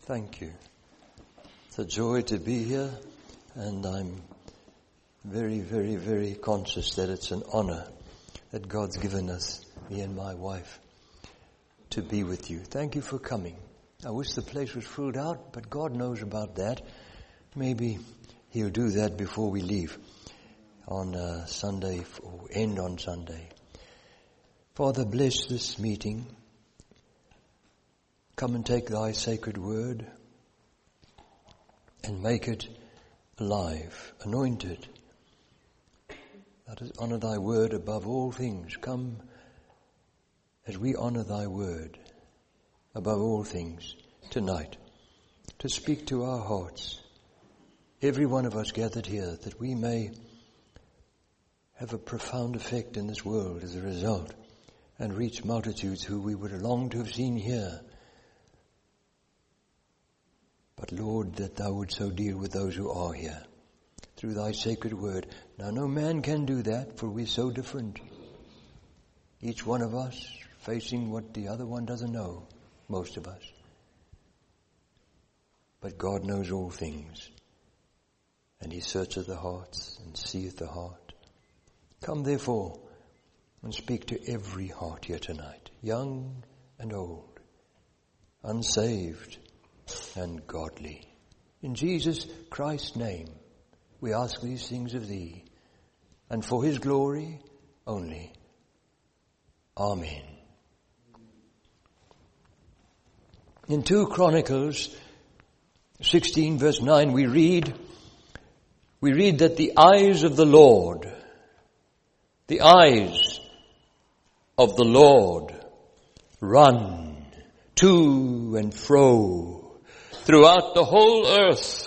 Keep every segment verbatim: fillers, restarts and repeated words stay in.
Thank you. It's a joy to be here, and I'm very, very, very conscious that it's an honor that God's given us, me and my wife, to be with you. Thank you for coming. I wish the place was filled out, but God knows about that. Maybe He'll do that before we leave on uh, Sunday, or end on Sunday. Father, bless this meeting. Come and take thy sacred word and make it alive, anointed. Let us honor thy word above all things. Come as we honor thy word above all things tonight to speak to our hearts, every one of us gathered here, that we may have a profound effect in this world as a result and reach multitudes who we would long to have seen here. But Lord, that thou would so deal with those who are here through thy sacred word. Now no man can do that, for we're so different. Each one of us facing what the other one doesn't know, most of us. But God knows all things, and He searcheth the hearts and seeth the heart. Come therefore and speak to every heart here tonight, young and old, unsaved and godly. In Jesus Christ's name, we ask these things of thee, and for His glory only. Amen. In two Chronicles sixteen verse nine we read, we read that the eyes of the Lord, the eyes of the Lord run to and fro throughout the whole earth,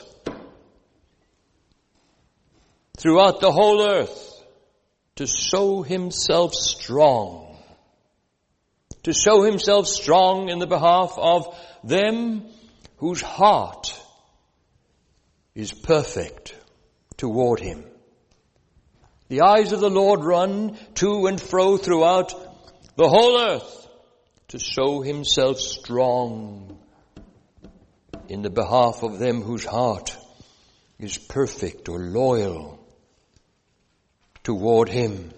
throughout the whole earth, to show Himself strong, to show Himself strong in the behalf of them whose heart is perfect toward Him. The eyes of the Lord run to and fro throughout the whole earth to show Himself strong in the behalf of them whose heart is perfect or loyal toward Him.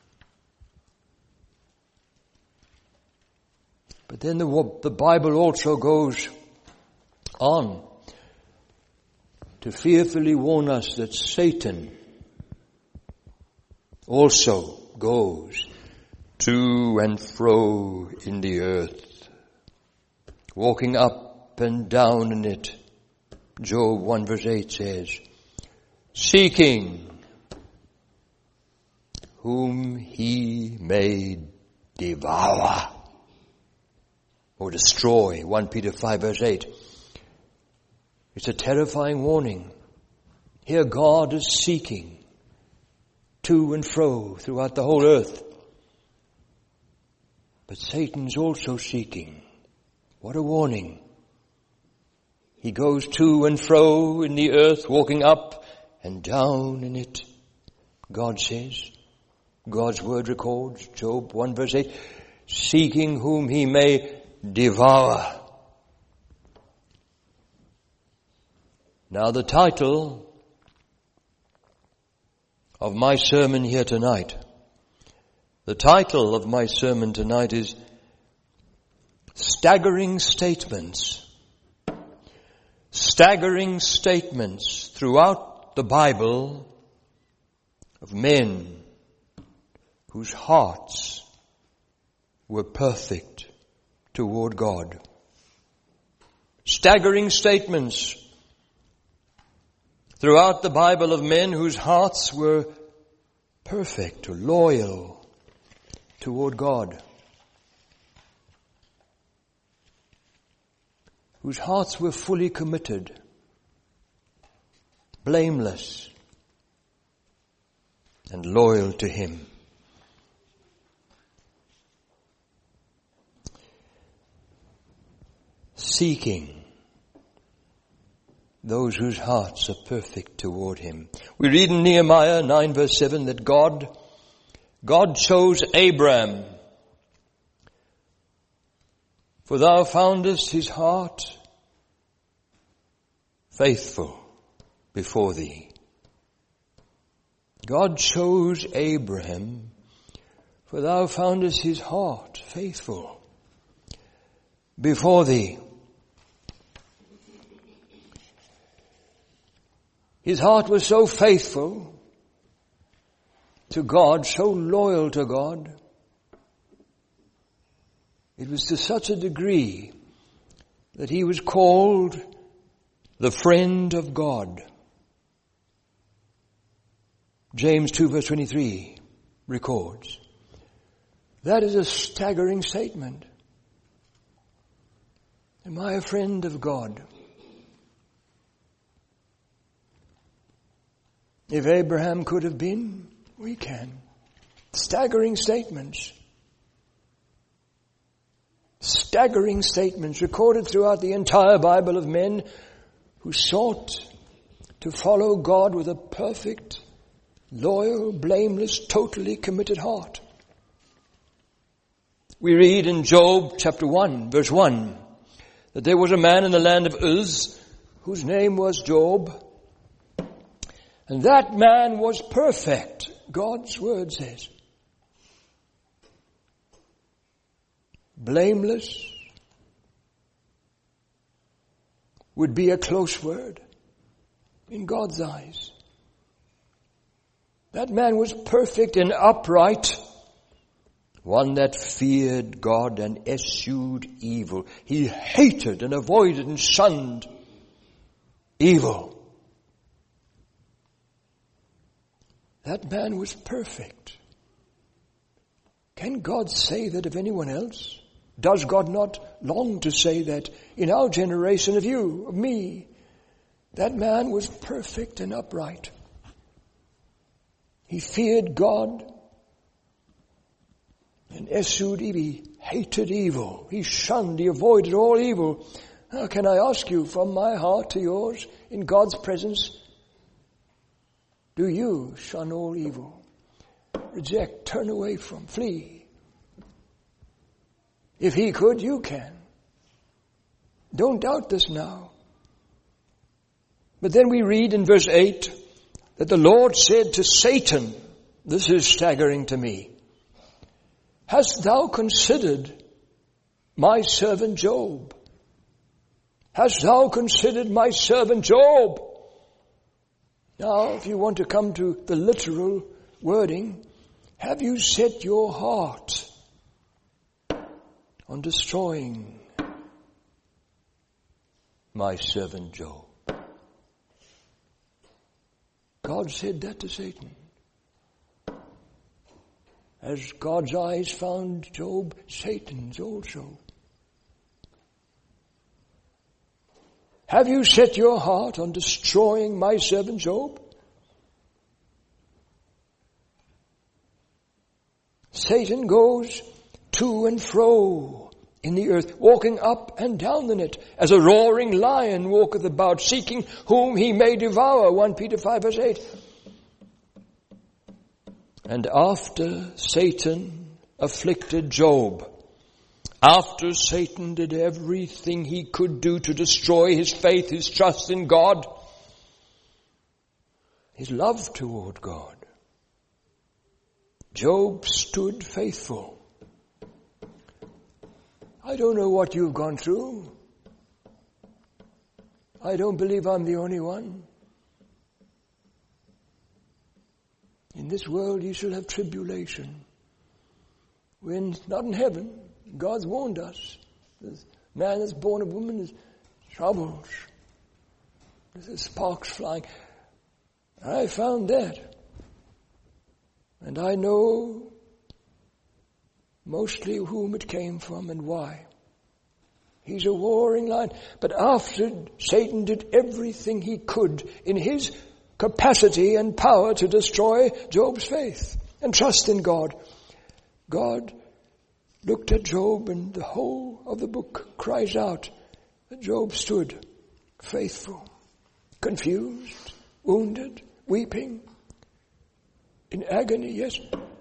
But then the, the Bible also goes on to fearfully warn us that Satan also goes to and fro in the earth, walking up and down in it. Job one verse eight says, seeking whom he may devour or destroy. First Peter five verse eight. It's a terrifying warning. Here God is seeking to and fro throughout the whole earth. But Satan's also seeking. What a warning. He goes to and fro in the earth, walking up and down in it. God says, God's word records, Job one verse eight, seeking whom he may devour. Now the title of my sermon here tonight, the title of my sermon tonight is Staggering Statements. Staggering statements throughout the Bible of men whose hearts were perfect toward God. Staggering statements throughout the Bible of men whose hearts were perfect or loyal toward God. Whose hearts were fully committed, blameless, and loyal to Him. Seeking those whose hearts are perfect toward Him. We read in Nehemiah nine verse seven that God, God chose Abram, for thou foundest his heart faithful before thee. God chose Abraham, for thou foundest his heart faithful before thee. His heart was so faithful to God, so loyal to God. It was to such a degree that he was called the friend of God. James two verse twenty-three records. That is a staggering statement. Am I a friend of God? If Abraham could have been, we can. Staggering statements. Staggering statements recorded throughout the entire Bible of men who sought to follow God with a perfect, loyal, blameless, totally committed heart. We read in Job chapter one, verse one, that there was a man in the land of Uz whose name was Job, and that man was perfect, God's word says. Blameless would be a close word in God's eyes. That man was perfect and upright, one that feared God and eschewed evil. He hated and avoided and shunned evil. That man was perfect. Can God say that of anyone else? Does God not long to say that in our generation, of you, of me, that man was perfect and upright? He feared God and eschewed evil. He hated evil. He shunned, he avoided all evil. Now, can I ask you from my heart to yours, in God's presence, do you shun all evil? Reject, turn away from, flee. If he could, you can. Don't doubt this now. But then we read in verse eight that the Lord said to Satan, this is staggering to me, hast thou considered my servant Job? Hast thou considered my servant Job? Now, if you want to come to the literal wording, have you set your heart on destroying my servant Job? God said that to Satan. As God's eyes found Job, Satan's also. Have you set your heart on destroying my servant Job? Satan goes to and fro in the earth, walking up and down in it, as a roaring lion walketh about, seeking whom he may devour. First Peter five verse eight. And after Satan afflicted Job, after Satan did everything he could do to destroy his faith, his trust in God, his love toward God, Job stood faithful. I don't know what you've gone through. I don't believe I'm the only one. In this world you shall have tribulation. We're not in heaven. God's warned us. The man that's born of woman is troubles. There's sparks flying. I found that. And I know mostly whom it came from and why. He's a warring lion. But after Satan did everything he could in his capacity and power to destroy Job's faith and trust in God, God looked at Job, and the whole of the book cries out that Job stood faithful, confused, wounded, weeping, in agony, yes.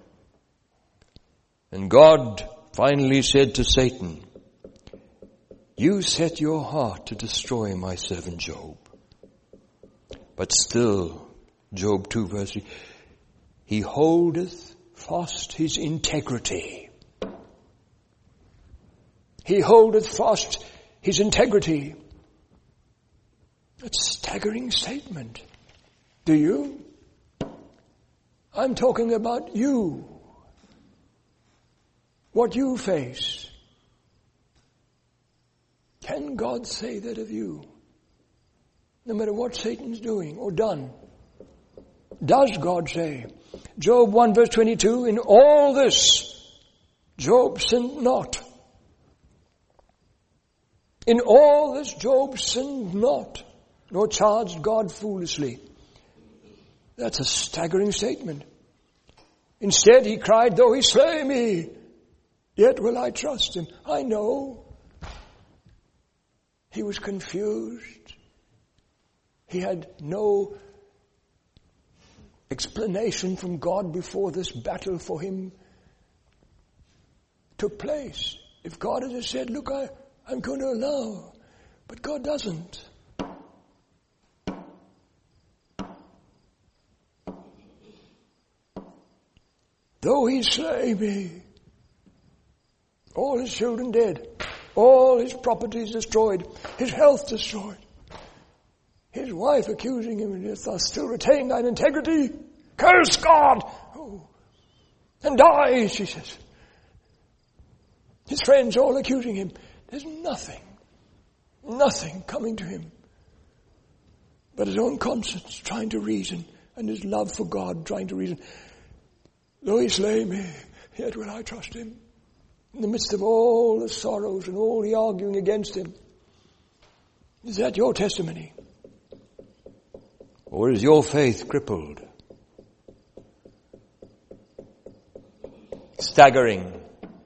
And God finally said to Satan, you set your heart to destroy my servant Job. But still, Job two verse three, he holdeth fast his integrity. He holdeth fast his integrity. That's a staggering statement. Do you? I'm talking about you. What you face. Can God say that of you? No matter what Satan's doing or done. Does God say? Job one verse twenty-two, in all this, Job sinned not. In all this, Job sinned not, nor charged God foolishly. That's a staggering statement. Instead, he cried, though he slay me, yet will I trust him. I know. He was confused. He had no explanation from God before this battle for him took place. If God had just said, look, I, I'm going to allow, but God doesn't. Though he slay me, all his children dead, all his properties destroyed, his health destroyed, his wife accusing him, and thou still retain thine integrity? Curse God! Oh. And die, she says. His friends all accusing him. There's nothing, nothing coming to him but his own conscience trying to reason, and his love for God trying to reason. Though he slay me, yet will I trust him. In the midst of all the sorrows and all the arguing against him. Is that your testimony? Or is your faith crippled? Staggering.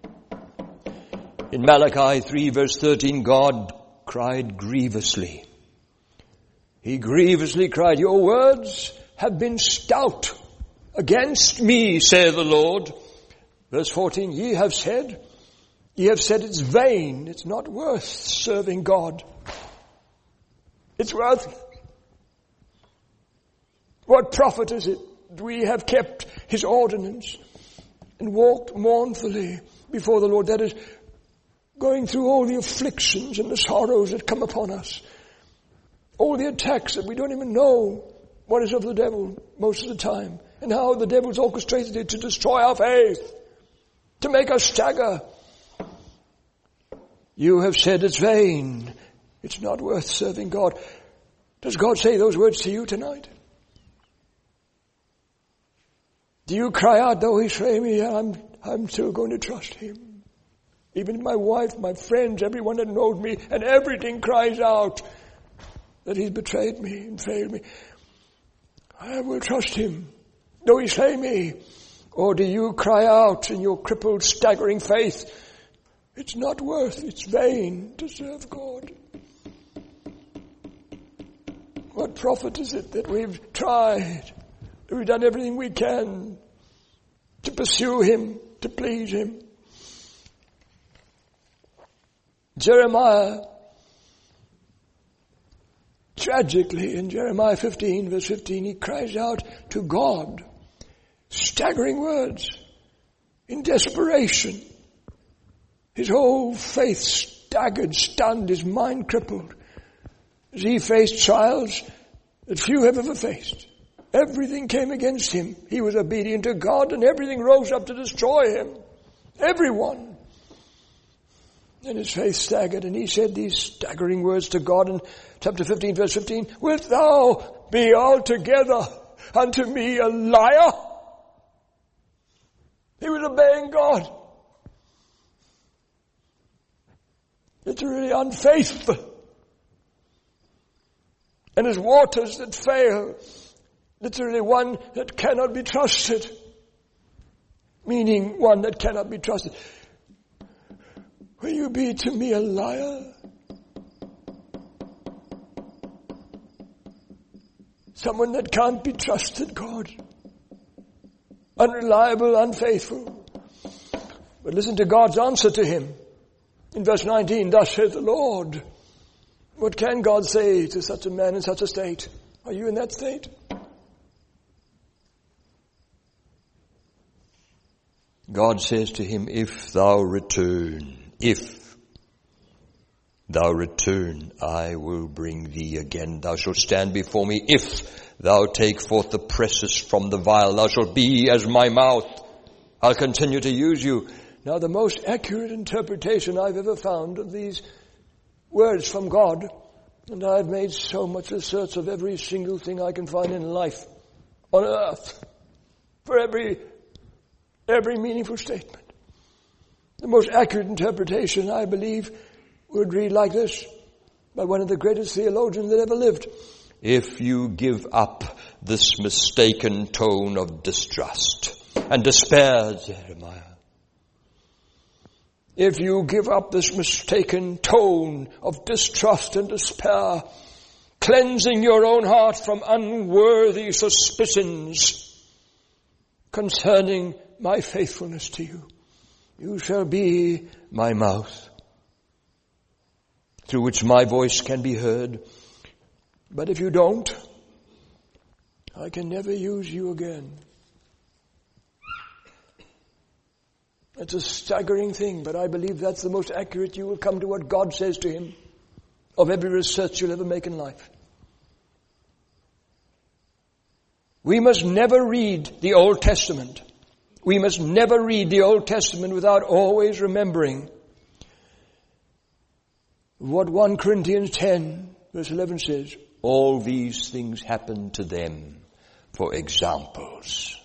In Malachi three verse thirteen, God cried grievously. He grievously cried, your words have been stout against me, saith the Lord. Verse fourteen, ye have said, ye have said it's vain, it's not worth serving God. It's worthless. What profit is it? We have kept his ordinance and walked mournfully before the Lord. That is, going through all the afflictions and the sorrows that come upon us. All the attacks that we don't even know what is of the devil most of the time. And how the devil's orchestrated it to destroy our faith. To make us stagger. You have said it's vain. It's not worth serving God. Does God say those words to you tonight? Do you cry out, though he slay me, I'm, I'm still going to trust him. Even my wife, my friends, everyone that knows me, and everything cries out that he's betrayed me and failed me. I will trust him, though he slay me. Or do you cry out in your crippled, staggering faith, it's not worth, it's vain to serve God. What profit is it that we've tried, that we've done everything we can to pursue him, to please him? Jeremiah, tragically in Jeremiah fifteen, verse fifteen, he cries out to God, staggering words, in desperation. His whole faith staggered, stunned, his mind crippled, as he faced trials that few have ever faced. Everything came against him. He was obedient to God, and everything rose up to destroy him. Everyone. And his faith staggered, and he said these staggering words to God in chapter fifteen, verse fifteen, wilt thou be altogether unto me a liar? He was obeying God. It's really unfaithful. And as waters that fail, literally one that cannot be trusted. Meaning one that cannot be trusted. Will you be to me a liar? Someone that can't be trusted, God. Unreliable, unfaithful. But listen to God's answer to him. In verse nineteen, thus saith the Lord. What can God say to such a man in such a state? Are you in that state? God says to him, if thou return, if thou return, I will bring thee again. Thou shalt stand before me. If thou take forth the precious from the vial, thou shalt be as my mouth. I'll continue to use you. Now, the most accurate interpretation I've ever found of these words from God, and I've made so much research of every single thing I can find in life, on earth, for every every meaningful statement. The most accurate interpretation, I believe, would read like this, by one of the greatest theologians that ever lived. If you give up this mistaken tone of distrust and despair, Jeremiah, if you give up this mistaken tone of distrust and despair, cleansing your own heart from unworthy suspicions concerning my faithfulness to you, you shall be my mouth, through which my voice can be heard. But if you don't, I can never use you again. That's a staggering thing, but I believe that's the most accurate. You will come to what God says to him of every research you'll ever make in life. We must never read the Old Testament. We must never read the Old Testament without always remembering what First Corinthians ten verse eleven says. All these things happened to them for examples.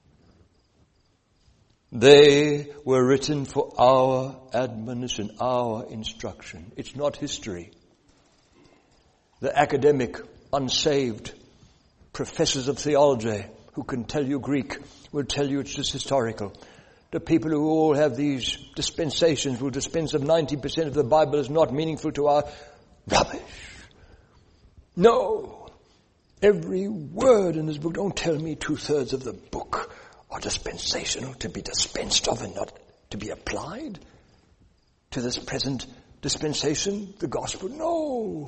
They were written for our admonition, our instruction. It's not history. The academic, unsaved professors of theology who can tell you Greek will tell you it's just historical. The people who all have these dispensations will dispense of ninety percent of the Bible is not meaningful to our rubbish. No. Every word in this book, don't tell me two-thirds of the book are dispensational, to be dispensed of and not to be applied to this present dispensation, the gospel. No.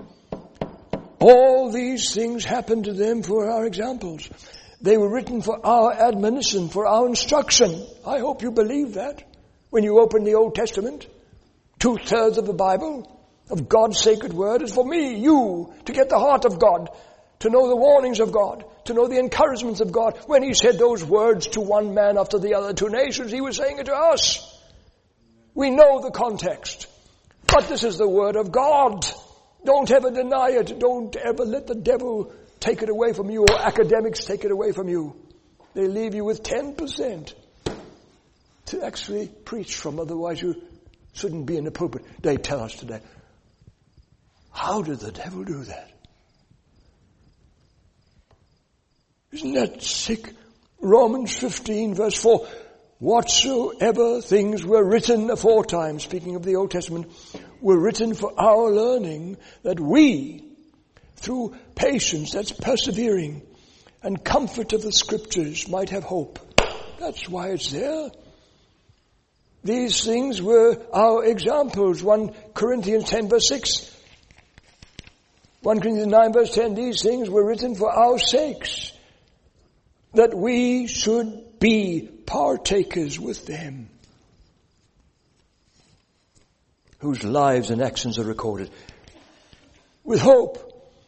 All these things happened to them for our examples. They were written for our admonition, for our instruction. I hope you believe that when you open the Old Testament. Two-thirds of the Bible, of God's sacred word, is for me, you, to get the heart of God, to know the warnings of God, to know the encouragements of God. When he said those words to one man after the other, two nations, he was saying it to us. We know the context. But this is the word of God. Don't ever deny it. Don't ever let the devil take it away from you or academics take it away from you. They leave you with ten percent to actually preach from. Otherwise you shouldn't be in the pulpit. They tell us today. How did the devil do that? Isn't that sick? Romans fifteen verse four. Whatsoever things were written aforetime, speaking of the Old Testament, were written for our learning, that we, through patience, that's persevering, and comfort of the Scriptures, might have hope. That's why it's there. These things were our examples. First Corinthians ten verse six. First Corinthians nine verse ten. These things were written for our sakes, that we should be partakers with them, whose lives and actions are recorded with hope.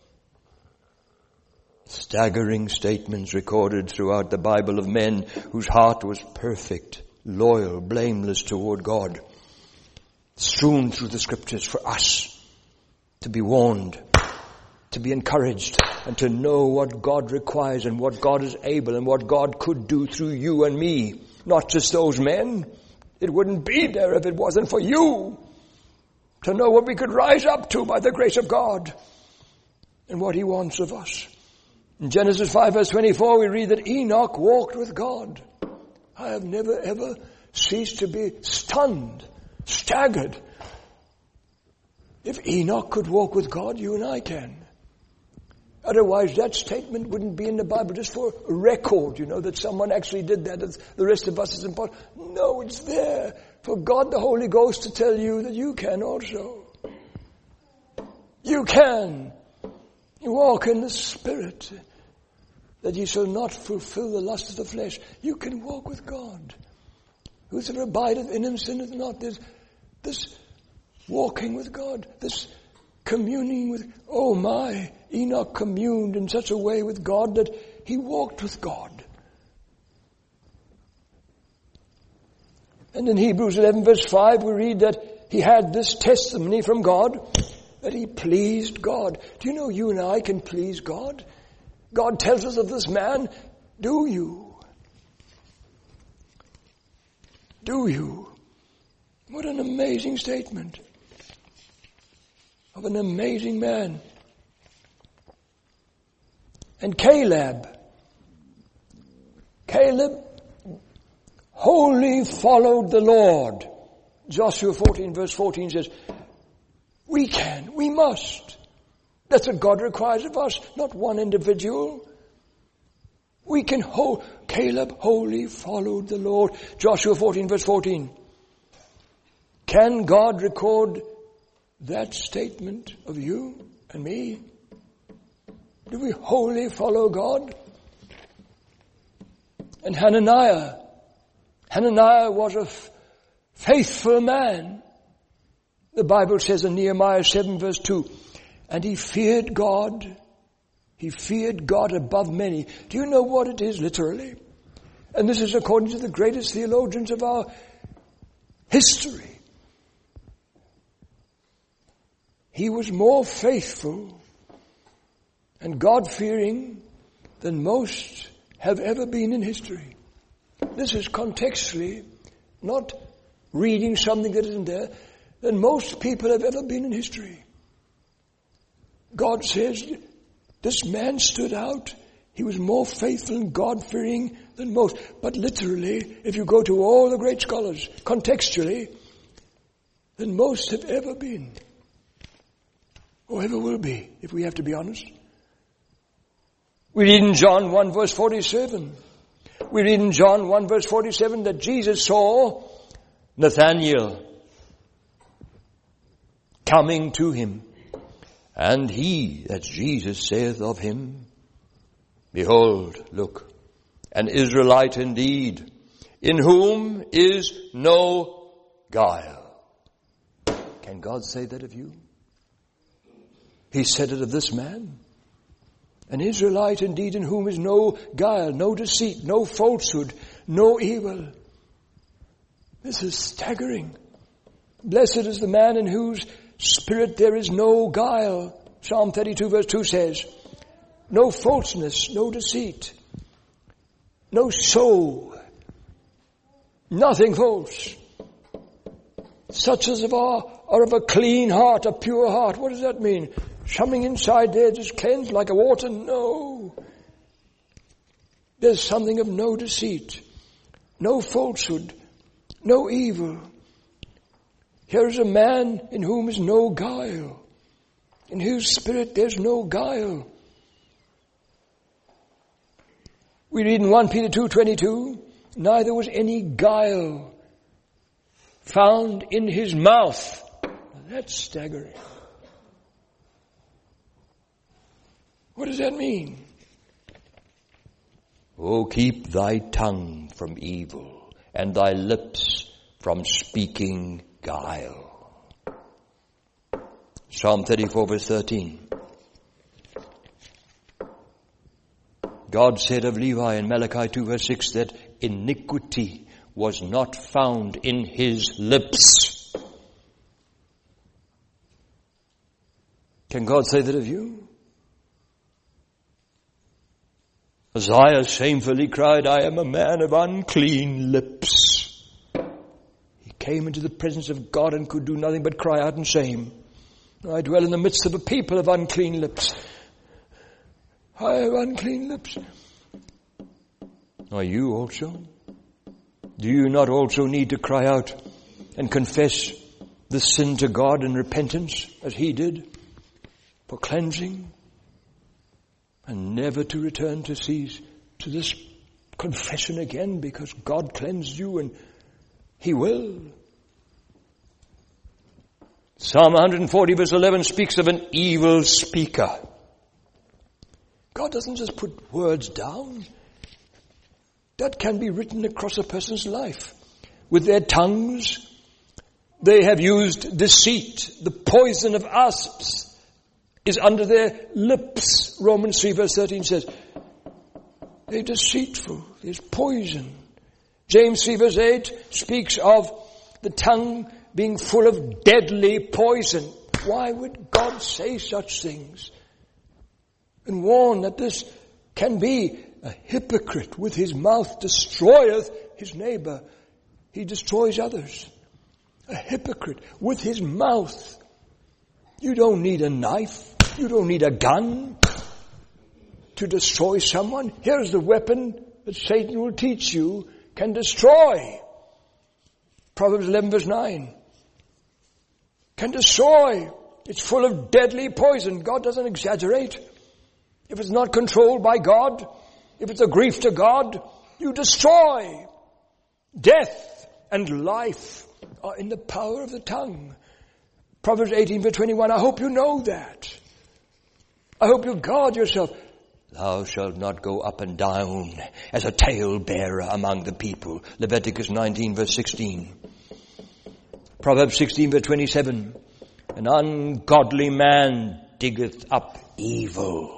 Staggering statements recorded throughout the Bible of men whose heart was perfect, loyal, blameless toward God, strewn through the Scriptures for us to be warned, to be encouraged, and to know what God requires and what God is able and what God could do through you and me. Not just those men. It wouldn't be there if it wasn't for you. To know what we could rise up to by the grace of God and what he wants of us. In Genesis five verse twenty-four we read that Enoch walked with God. I have never ever ceased to be stunned, staggered. If Enoch could walk with God, you and I can. Otherwise, that statement wouldn't be in the Bible just for a record, you know, that someone actually did that. The rest of us is important. No, it's there for God the Holy Ghost to tell you that you can also. You can. Walk in the Spirit, that ye shall not fulfill the lust of the flesh. You can walk with God. Whosoever abideth in him sinneth not. There's this walking with God, this communing with, oh my, Enoch communed in such a way with God that he walked with God. And in Hebrews eleven verse five we read that he had this testimony from God, that he pleased God. Do you know you and I can please God? God tells us of this man, do you? Do you? What an amazing statement of an amazing man. And Caleb, Caleb wholly followed the Lord. Joshua fourteen verse fourteen says, we can, we must. That's what God requires of us, not one individual. We can hold, Caleb wholly followed the Lord. Joshua fourteen verse fourteen. Can God record that statement of you and me? Do we wholly follow God? And Hananiah, Hananiah was a f- faithful man. The Bible says in Nehemiah seven verse two, and he feared God. He feared God above many. Do you know what it is literally? And this is according to the greatest theologians of our history. He was more faithful and God-fearing than most have ever been in history. This is contextually, not reading something that isn't there, than most people have ever been in history. God says, this man stood out. He was more faithful and God-fearing than most. But literally, if you go to all the great scholars, contextually, than most have ever been. Or ever will be, if we have to be honest. We read in John one verse forty-seven. We read in John one verse forty-seven that Jesus saw Nathanael coming to him. And he, that's Jesus, saith of him, behold, look, an Israelite indeed, in whom is no guile. Can God say that of you? He said it of this man. An Israelite indeed, in whom is no guile, no deceit, no falsehood, no evil. This is staggering. Blessed is the man in whose spirit there is no guile. Psalm thirty-two verse two says, no falseness, no deceit, no show, nothing false. Such as of our, are of a clean heart, a pure heart. What does that mean? Something inside there just cleansed like a water? No. There's something of no deceit, no falsehood, no evil. Here is a man in whom is no guile, in whose spirit there's no guile. We read in First Peter two twenty-two, neither was any guile found in his mouth. That's staggering. What does that mean? Oh, keep thy tongue from evil and thy lips from speaking guile. Psalm thirty-four verse thirteen. God said of Levi in Malachi two verse six that iniquity was not found in his lips. Can God say that of you? Isaiah shamefully cried, I am a man of unclean lips. He came into the presence of God and could do nothing but cry out in shame. I dwell in the midst of a people of unclean lips. I have unclean lips. Are you also? Do you not also need to cry out and confess the sin to God in repentance as he did for cleansing? And never to return to cease to this confession again, because God cleansed you and he will. Psalm one forty verse eleven speaks of an evil speaker. God doesn't just put words down. That can be written across a person's life. With their tongues, they have used deceit. The poison of asps is under their lips. Romans three verse thirteen says, they're deceitful. There's poison. James three verse eight speaks of the tongue being full of deadly poison. Why would God say such things? And warn that this can be a hypocrite with his mouth destroyeth his neighbor. He destroys others. A hypocrite with his mouth. You don't need a knife. You don't need a gun to destroy someone. Here's the weapon that Satan will teach you can destroy. Proverbs eleven verse nine. Can destroy. It's full of deadly poison. God doesn't exaggerate. If it's not controlled by God, if it's a grief to God, you destroy. Death and life are in the power of the tongue. Proverbs eighteen verse twenty-one, I hope you know that. I hope you guard yourself. Thou shalt not go up and down as a talebearer among the people. Leviticus nineteen verse sixteen. Proverbs sixteen verse twenty-seven. An ungodly man diggeth up evil.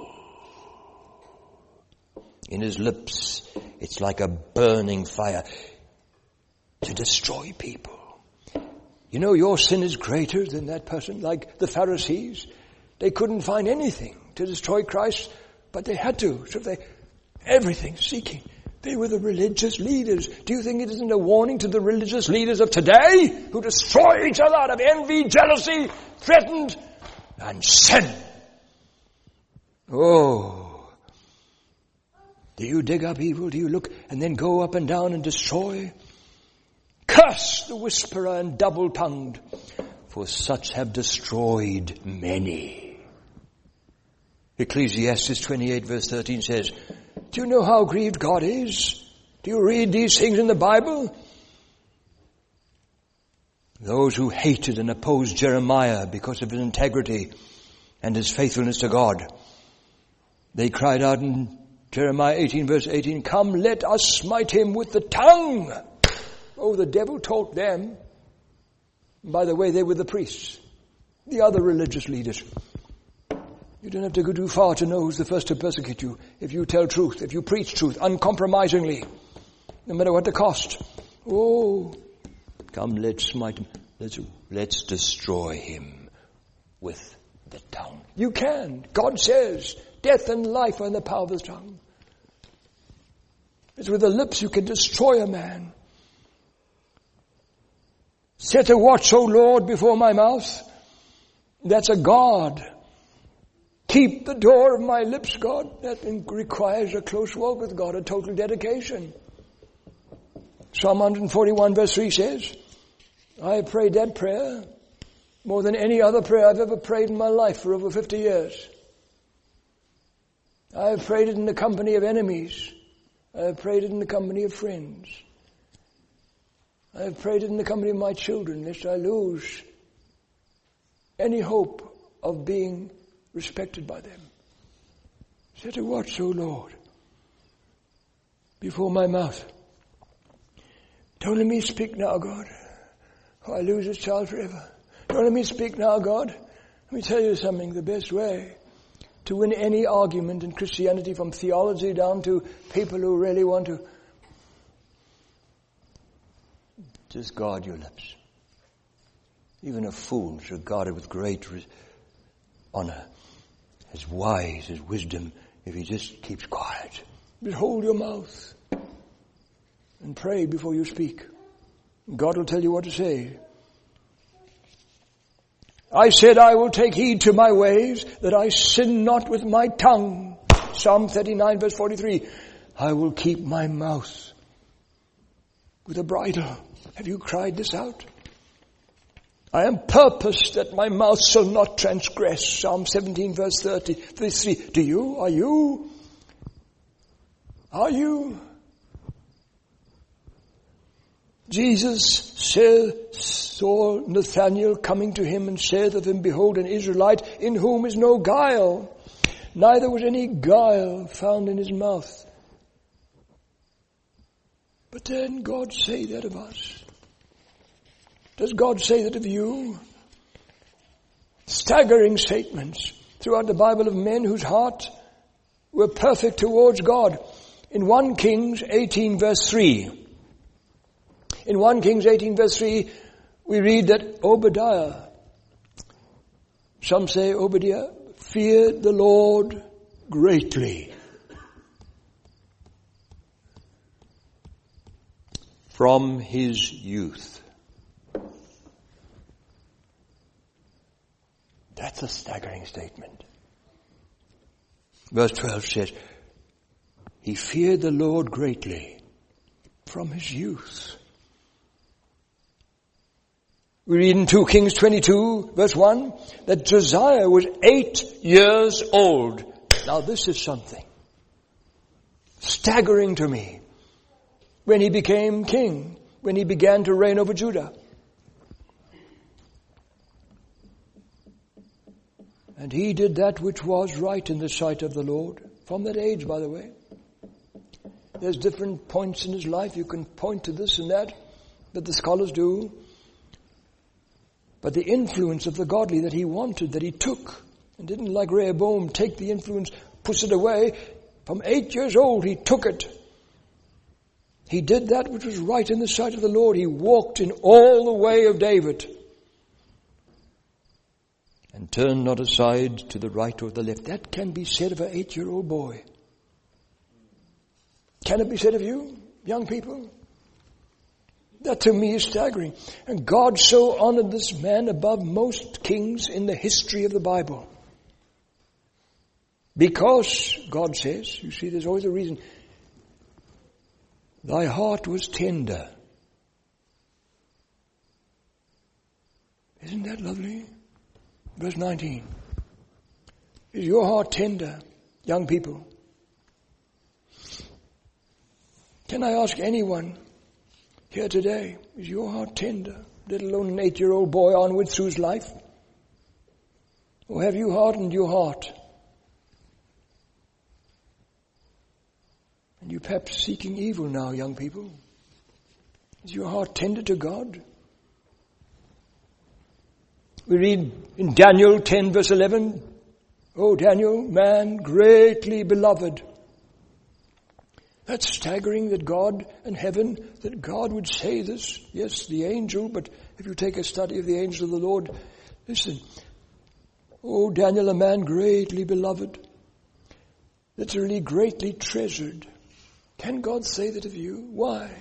In his lips, it's like a burning fire to destroy people. You know, your sin is greater than that person, like the Pharisees. They couldn't find anything to destroy Christ, but they had to. So they, everything seeking. They were the religious leaders. Do you think it isn't a warning to the religious leaders of today who destroy each other out of envy, jealousy, threatened, and sin? Oh. Do you dig up evil? Do you look and then go up and down and destroy? Curse the whisperer and double-tongued, for such have destroyed many. Ecclesiastes twenty-eight verse thirteen says, do you know how grieved God is? Do you read these things in the Bible? Those who hated and opposed Jeremiah because of his integrity and his faithfulness to God, they cried out in Jeremiah eighteen verse eighteen, come let us smite him with the tongue. Oh, the devil taught them. By the way, they were the priests, the other religious leaders. You don't have to go too far to know who's the first to persecute you. If you tell truth, if you preach truth uncompromisingly, no matter what the cost. Oh, come let's smite him. Let's, let's destroy him with the tongue. You can. God says, death and life are in the power of the tongue. It's with the lips you can destroy a man. Set a watch, O Lord, before my mouth. That's a guard. Keep the door of my lips, God. That requires a close walk with God, a total dedication. Psalm one forty-one verse three says, I have prayed that prayer more than any other prayer I've ever prayed in my life for over fifty years. I have prayed it in the company of enemies. I have prayed it in the company of friends. I have prayed it in the company of my children, lest I lose any hope of being respected by them. Set a watch, O Lord, before my mouth. Don't let me speak now, God, or I lose this child forever. Don't let me speak now, God. Let me tell you something. The best way to win any argument in Christianity, from theology down to people who really want to, just guard your lips. Even a fool is regarded with great honor, as wise, as wisdom, if he just keeps quiet. But hold your mouth and pray before you speak. God will tell you what to say. I said, I will take heed to my ways, that I sin not with my tongue. Psalm thirty-nine verse forty-three. I will keep my mouth with a bridle. Have you cried this out? I am purposed that my mouth shall not transgress. Psalm seventeen verse thirty-three. Do you? Are you? Are you? Jesus said, saw Nathanael coming to him and said of him, behold, an Israelite in whom is no guile. neither was any guile found in his mouth. But then God say that of us? Does God say that of you? Staggering statements throughout the Bible of men whose hearts were perfect towards God. In First Kings eighteen verse three. In First Kings eighteen verse three, we read that Obadiah, some say Obadiah, feared the Lord greatly. From his youth. That's a staggering statement. Verse twelve says, he feared the Lord greatly from his youth. We read in Second Kings twenty-two, verse one, that Josiah was eight years old. Now this is something staggering to me. When he became king, when he began to reign over Judah. And he did that which was right in the sight of the Lord. From that age, by the way. There's different points in his life. You can point to this and that, that the scholars do. But the influence of the godly that he wanted, that he took, and didn't like Rehoboam take the influence, push it away. From eight years old, he took it. He did that which was right in the sight of the Lord. He walked in all the way of David. And turned not aside to the right or the left. That can be said of an eight-year-old boy. Can it be said of you, young people? That to me is staggering. And God so honored this man above most kings in the history of the Bible. Because, God says, you see, there's always a reason. Thy heart was tender. Isn't that lovely? Verse nineteen. Is your heart tender, young people? Can I ask anyone here today, is your heart tender, let alone an eight-year-old boy onward through his life? Or have you hardened your heart? And you perhaps seeking evil now, young people. Is your heart tender to God? We read in Daniel ten verse eleven, oh Daniel, man greatly beloved. That's staggering that God and heaven, that God would say this. Yes, the angel, but if you take a study of the angel of the Lord, listen. Oh Daniel, a man greatly beloved. Literally greatly treasured. Can God say that of you? Why?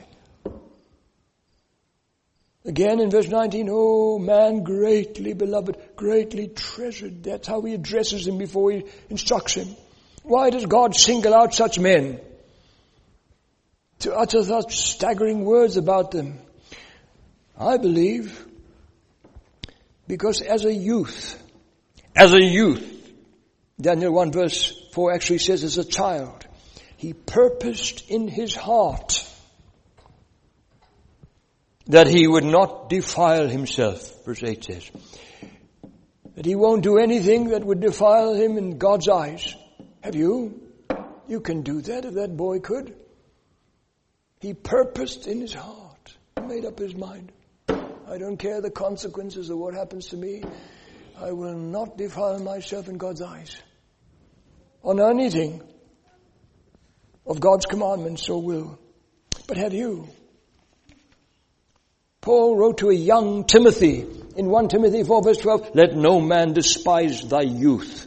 Again in verse nineteen, oh man greatly beloved, greatly treasured. That's how he addresses him before he instructs him. Why does God single out such men? To utter such staggering words about them? I believe because as a youth, as a youth, Daniel one verse four actually says as a child, he purposed in his heart that he would not defile himself, verse eight says. That he won't do anything that would defile him in God's eyes. Have you? You can do that if that boy could. He purposed in his heart, made up his mind. I don't care the consequences of what happens to me. I will not defile myself in God's eyes. On anything of God's commandments, so will. But have you? Paul wrote to a young Timothy in First Timothy four verse twelve, let no man despise thy youth,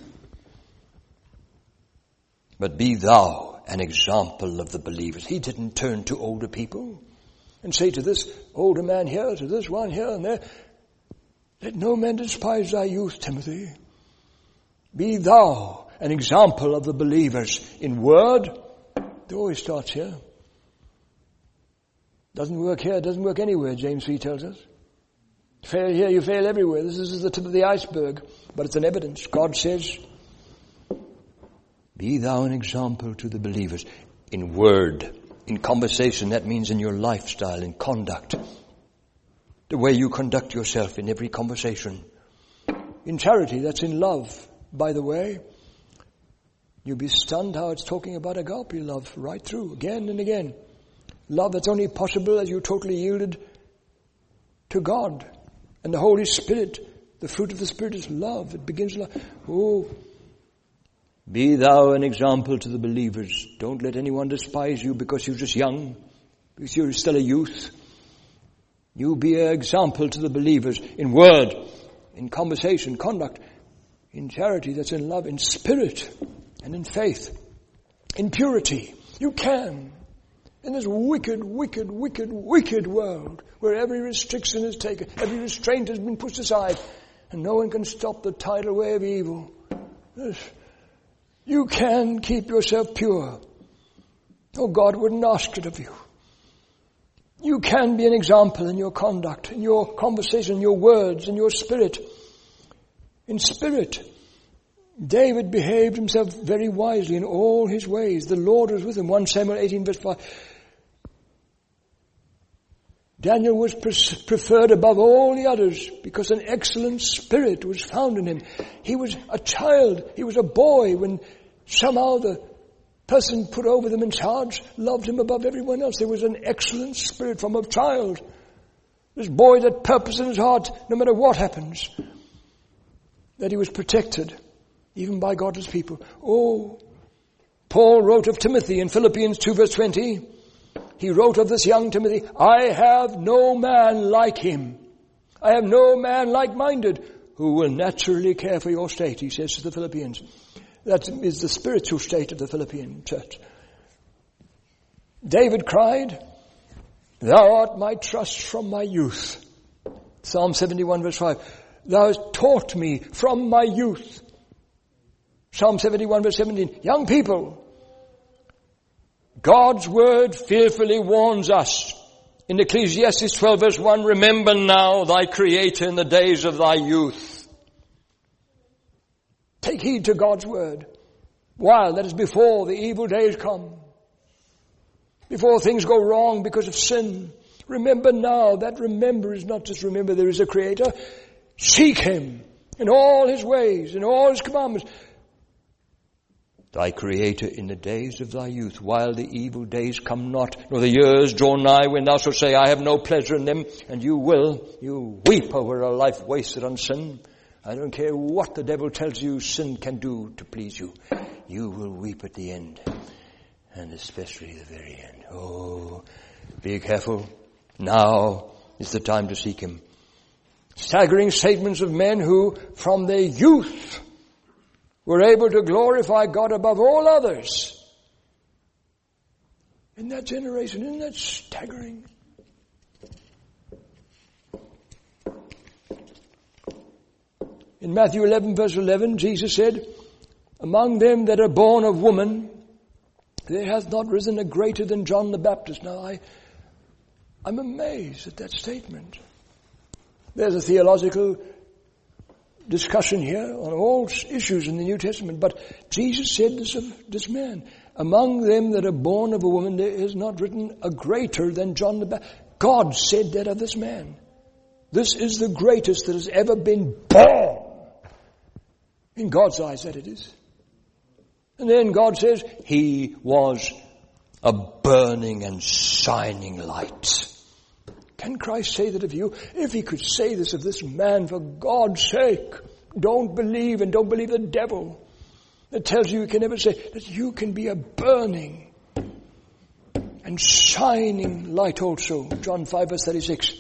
but be thou an example of the believers. He didn't turn to older people and say to this older man here, to this one here and there, let no man despise thy youth, Timothy. Be thou an example of the believers in word. It always starts here. Doesn't work here, doesn't work anywhere, James three tells us. Fail here, you fail everywhere. This is the tip of the iceberg, but it's an evidence. God says, be thou an example to the believers in word, in conversation. That means in your lifestyle, in conduct, the way you conduct yourself in every conversation. In charity, that's in love, by the way. You'll be stunned how it's talking about agape love right through, again and again. Love that's only possible as you're totally yielded to God and the Holy Spirit. The fruit of the Spirit is love. It begins love. Oh, be thou an example to the believers. Don't let anyone despise you because you're just young, because you're still a youth. You be an example to the believers in word, in conversation, conduct, in charity that's in love, in spirit and in faith, in purity. You can. In this wicked, wicked, wicked, wicked world where every restriction is taken, every restraint has been pushed aside, and no one can stop the tidal way of evil. You can keep yourself pure. Oh, God wouldn't ask it of you. You can be an example in your conduct, in your conversation, in your words, in your spirit. In spirit, David behaved himself very wisely in all his ways. The Lord was with him. First Samuel eighteen verse five. Daniel was preferred above all the others because an excellent spirit was found in him. He was a child. He was a boy when somehow the person put over them in charge loved him above everyone else. There was an excellent spirit from a child. This boy that purpose in his heart, no matter what happens, that he was protected, even by God's people. Oh, Paul wrote of Timothy in Philippians two verse twenty. He wrote of this young Timothy, I have no man like him. I have no man like-minded who will naturally care for your state, he says to the Philippians. That is the spiritual state of the Philippian church. David cried, Thou art my trust from my youth. Psalm seventy-one verse five. Thou hast taught me from my youth. Psalm seventy-one verse seventeen. Young people, God's word fearfully warns us. In Ecclesiastes twelve verse one, remember now thy Creator in the days of thy youth. Take heed to God's word. While, that is before the evil days come. Before things go wrong because of sin. Remember now. That remember is not just remember there is a Creator. Seek Him in all His ways, in all His commandments. Thy Creator in the days of thy youth, while the evil days come not, nor the years draw nigh, when thou shalt say, I have no pleasure in them, and you will, you weep over a life wasted on sin. I don't care what the devil tells you sin can do to please you. You will weep at the end, and especially the very end. Oh, be careful. Now is the time to seek Him. Staggering statements of men who, from their youth, were able to glorify God above all others. In that generation, isn't that staggering? In Matthew eleven verse eleven, Jesus said, Among them that are born of woman, there hath not risen a greater than John the Baptist. Now I, I'm amazed at that statement. There's a theological discussion here on all issues in the New Testament, but Jesus said this of this man. Among them that are born of a woman, there is not written a greater than John the Baptist. God said that of this man. This is the greatest that has ever been born. In God's eyes, that it is. And then God says, He was a burning and shining light. Can Christ say that of you? If He could say this of this man, for God's sake, don't believe and don't believe the devil that tells you you can never say that you can be a burning and shining light also. John five verse thirty-six.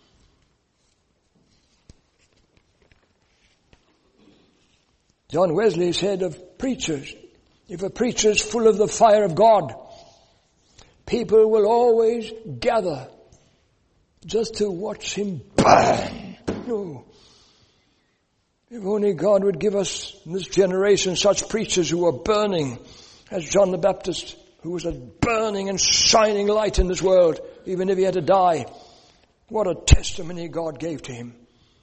John Wesley said of preachers, if a preacher is full of the fire of God, people will always gather just to watch him burn. No. If only God would give us in this generation such preachers who are burning as John the Baptist, who was a burning and shining light in this world, even if he had to die. What a testimony God gave to him.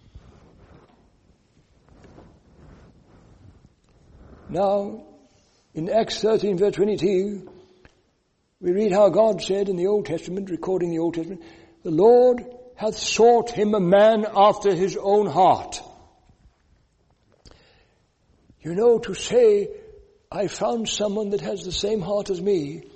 Now, in Acts thirteen verse twenty-two, we read how God said in the Old Testament, recording the Old Testament, the Lord hath sought him a man after his own heart. You know, to say I found someone that has the same heart as me.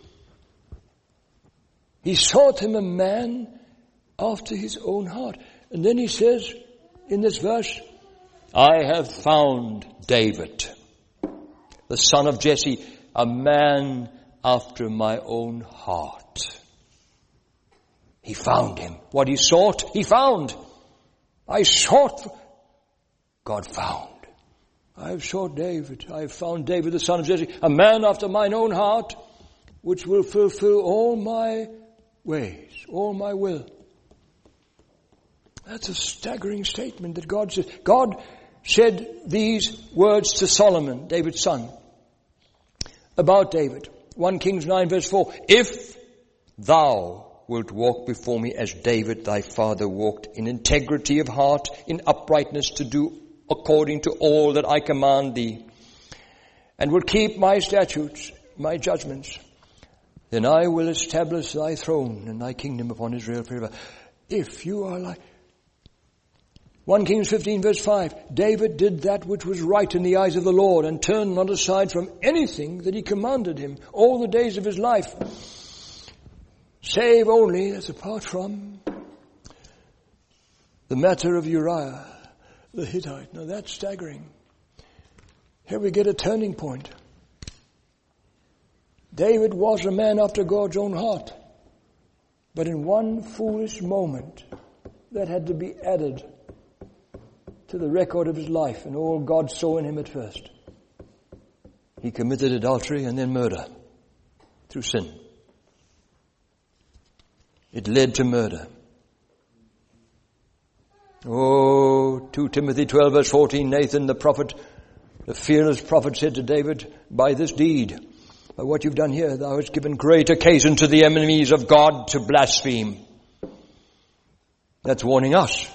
He sought him a man after his own heart. And then he says in this verse, I have found David, the son of Jesse, a man after my own heart. He found him. What he sought, he found. I sought, God found. I have sought David. I have found David, the son of Jesse, a man after mine own heart, which will fulfill all my ways, all my will. That's a staggering statement that God says. God said these words to Solomon, David's son, about David. First Kings nine verse four. If thou wilt walk before me as David thy father walked, in integrity of heart, in uprightness, to do according to all that I command thee, and will keep my statutes, my judgments, then I will establish thy throne and thy kingdom upon Israel forever. If you are like... First Kings fifteen verse five, David did that which was right in the eyes of the Lord and turned not aside from anything that he commanded him all the days of his life. Save only, that's apart from the matter of Uriah the Hittite. Now that's staggering. Here we get a turning point. David was a man after God's own heart. But in one foolish moment that had to be added to the record of his life and all God saw in him at first, he committed adultery and then murder through sin. It led to murder. Oh, Second Timothy twelve verse fourteen, Nathan the prophet, the fearless prophet, said to David, by this deed, by what you've done here, thou hast given great occasion to the enemies of God to blaspheme. That's warning us.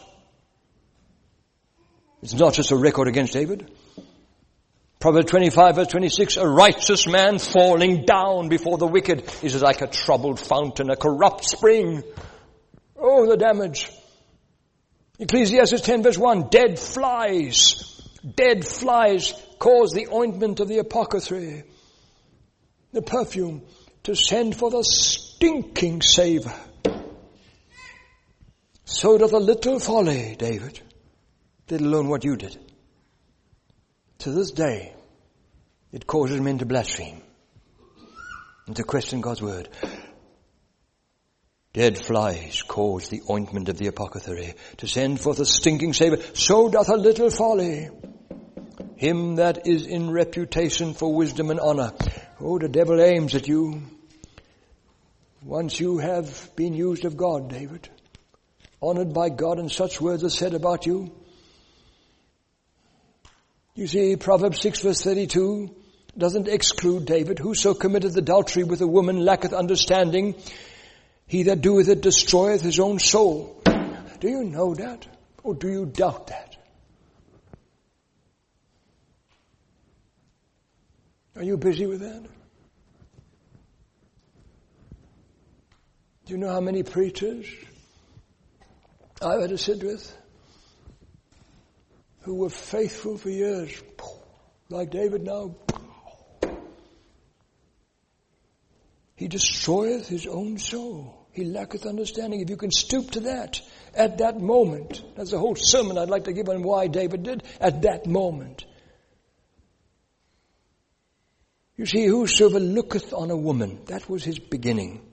It's not just a record against David. Proverbs twenty-five verse twenty-six, a righteous man falling down before the wicked is like a troubled fountain, a corrupt spring. Oh, the damage. Ecclesiastes ten verse one, dead flies, dead flies cause the ointment of the apothecary, the perfume, to send for the stinking savor. So doth a little folly, David, let alone what you did. To this day, it causes men to blaspheme and to question God's word. Dead flies cause the ointment of the apothecary to send forth a stinking savour. So doth a little folly him that is in reputation for wisdom and honour. Oh, the devil aims at you. Once you have been used of God, David, honoured by God, and such words are said about you. You see, Proverbs six verse thirty-two doesn't exclude David. Whoso committeth adultery with a woman lacketh understanding. He that doeth it destroyeth his own soul. Do you know that? Or do you doubt that? Are you busy with that? Do you know how many preachers I've had to sit with who were faithful for years, like David now? He destroyeth his own soul. He lacketh understanding. If you can stoop to that at that moment, that's a whole sermon I'd like to give on why David did at that moment. You see, whosoever looketh on a woman, that was his beginning.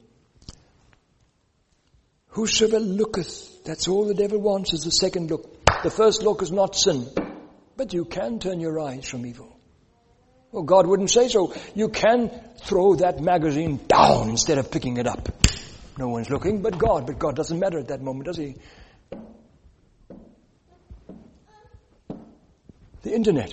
Whosoever looketh, that's all the devil wants, is the second look. The first look is not sin, but you can turn your eyes from evil. Well, God wouldn't say so. You can throw that magazine down instead of picking it up. No one's looking but God, but God doesn't matter at that moment, does he? The internet.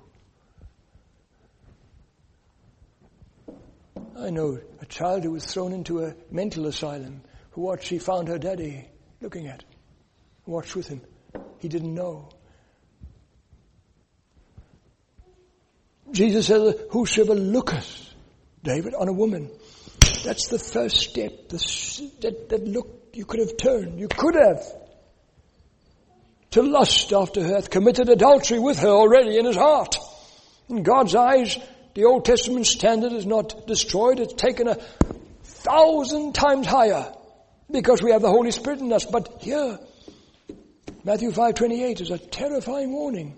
I know a child who was thrown into a mental asylum who watched, she found her daddy looking at, watched with him. He didn't know. Jesus said, whosoever looketh, David, on a woman, that's the first step. The, that, that look you could have turned. You could have. To lust after her, hath committed adultery with her already in his heart. In God's eyes, The Old Testament standard is not destroyed. It's taken a thousand times higher because we have the Holy Spirit in us. But here, Matthew five twenty-eight is a terrifying warning.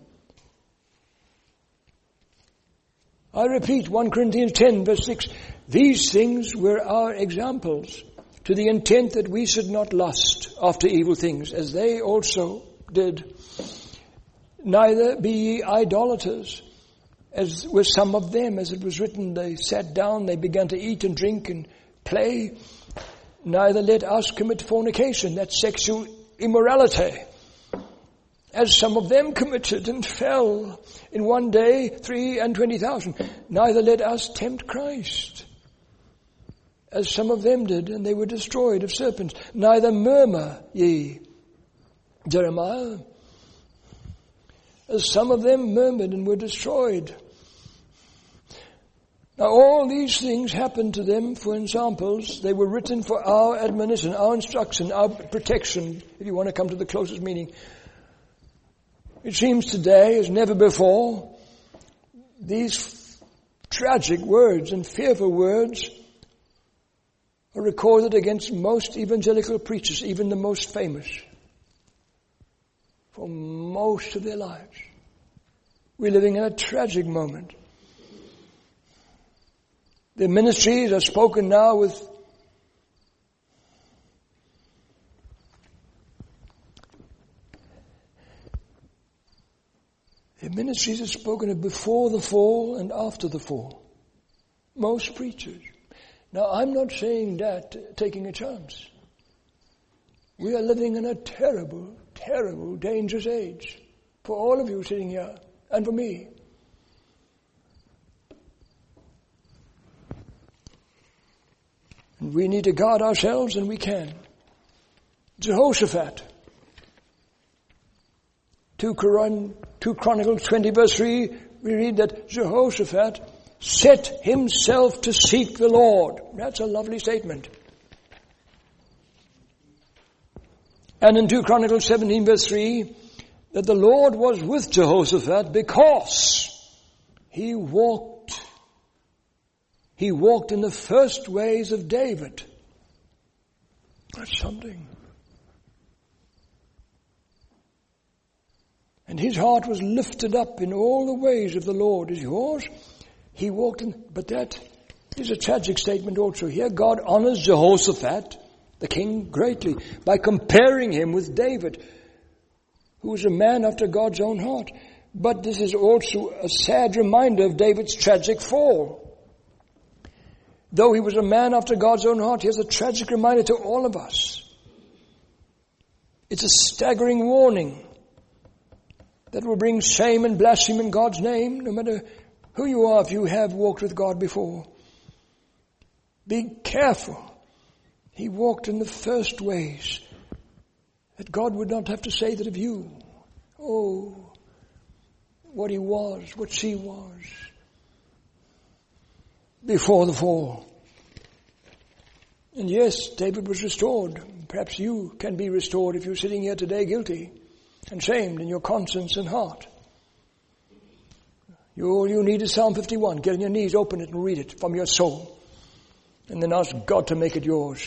I repeat, First Corinthians ten verse six, these things were our examples, to the intent that we should not lust after evil things, as they also did. Neither be ye idolaters, as were some of them, as it was written, they sat down, they began to eat and drink and play. Neither let us commit fornication, that's sexual immorality, as some of them committed and fell in one day, three and twenty thousand. Neither let us tempt Christ, as some of them did, and they were destroyed of serpents. Neither murmur ye, Jeremiah, as some of them murmured and were destroyed. Now all these things happened to them for examples. They were written for our admonition, our instruction, our protection, if you want to come to the closest meaning. It seems today, as never before, these f- tragic words and fearful words are recorded against most evangelical preachers, even the most famous, for most of their lives. We're living in a tragic moment. Their ministries are spoken now with their ministries are spoken of before the fall and after the fall. Most preachers. Now, I'm not saying that taking a chance. We are living in a terrible, terrible, dangerous age for all of you sitting here and for me. And we need to guard ourselves, and we can. Jehoshaphat. two Chronicles twenty verse three, we read that Jehoshaphat set himself to seek the Lord. That's a lovely statement. And in two Chronicles seventeen verse three, that the Lord was with Jehoshaphat because he walked He walked in the first ways of David. That's something. And his heart was lifted up in all the ways of the Lord. Is yours? He walked in, but that is a tragic statement also. Here God honors Jehoshaphat, the king, greatly by comparing him with David, who was a man after God's own heart. But this is also a sad reminder of David's tragic fall. Though he was a man after God's own heart, here's a tragic reminder to all of us. It's a staggering warning that will bring shame and blasphemy in God's name, no matter who you are if you have walked with God before. Be careful. He walked in the first ways, that God would not have to say that of you. Oh, what he was, what she was, before the fall. And yes, David was restored. Perhaps you can be restored if you're sitting here today guilty and shamed in your conscience and heart. You, all you need is Psalm fifty-one. Get on your knees, open it and read it from your soul. And then ask God to make it yours.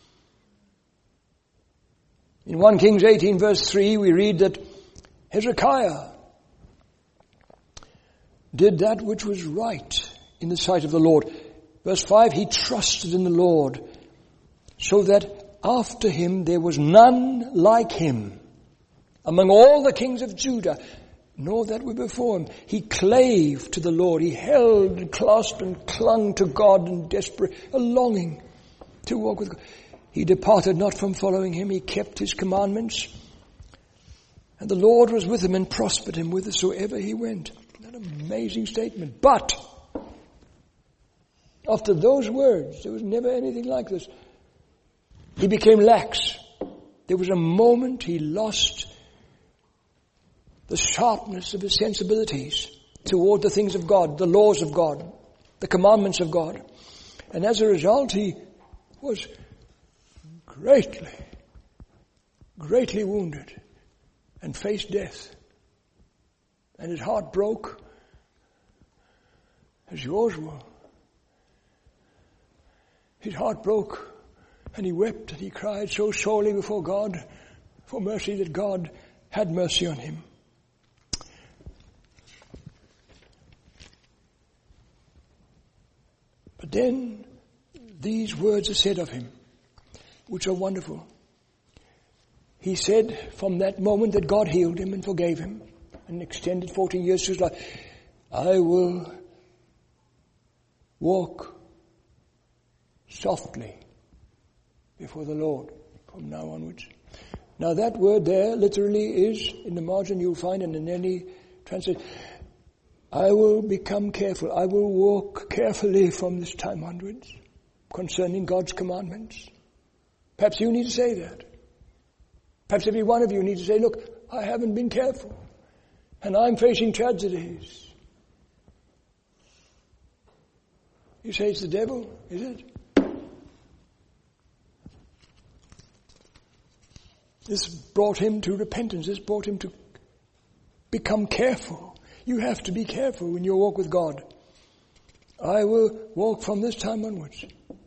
In First Kings eighteen verse three we read that Hezekiah did that which was right in the sight of the Lord. Verse five, he trusted in the Lord, so that after him there was none like him among all the kings of Judah, nor that were before him. He clave to the Lord. He held and clasped and clung to God in desperate, a longing to walk with God. He departed not from following him. He kept his commandments. And the Lord was with him and prospered him whithersoever he went. An amazing statement. But after those words, there was never anything like this. He became lax. There was a moment he lost the sharpness of his sensibilities toward the things of God, the laws of God, the commandments of God. And as a result, he was greatly, greatly wounded and faced death. And his heart broke. as yours were. His heart broke, and he wept, and he cried so sorely before God for mercy that God had mercy on him. But then these words are said of him, which are wonderful. He said from that moment that God healed him and forgave him and extended fourteen years to his life, I will walk softly before the Lord from now onwards. Now that word there literally is, in the margin you'll find, and in any translation, I will become careful. I will walk carefully from this time onwards concerning God's commandments. Perhaps you need to say that. Perhaps every one of you needs to say, look, I haven't been careful, and I'm facing tragedies. You say it's the devil, is it? This brought him to repentance. This brought him to become careful. You have to be careful when you walk with God. I will walk from this time onwards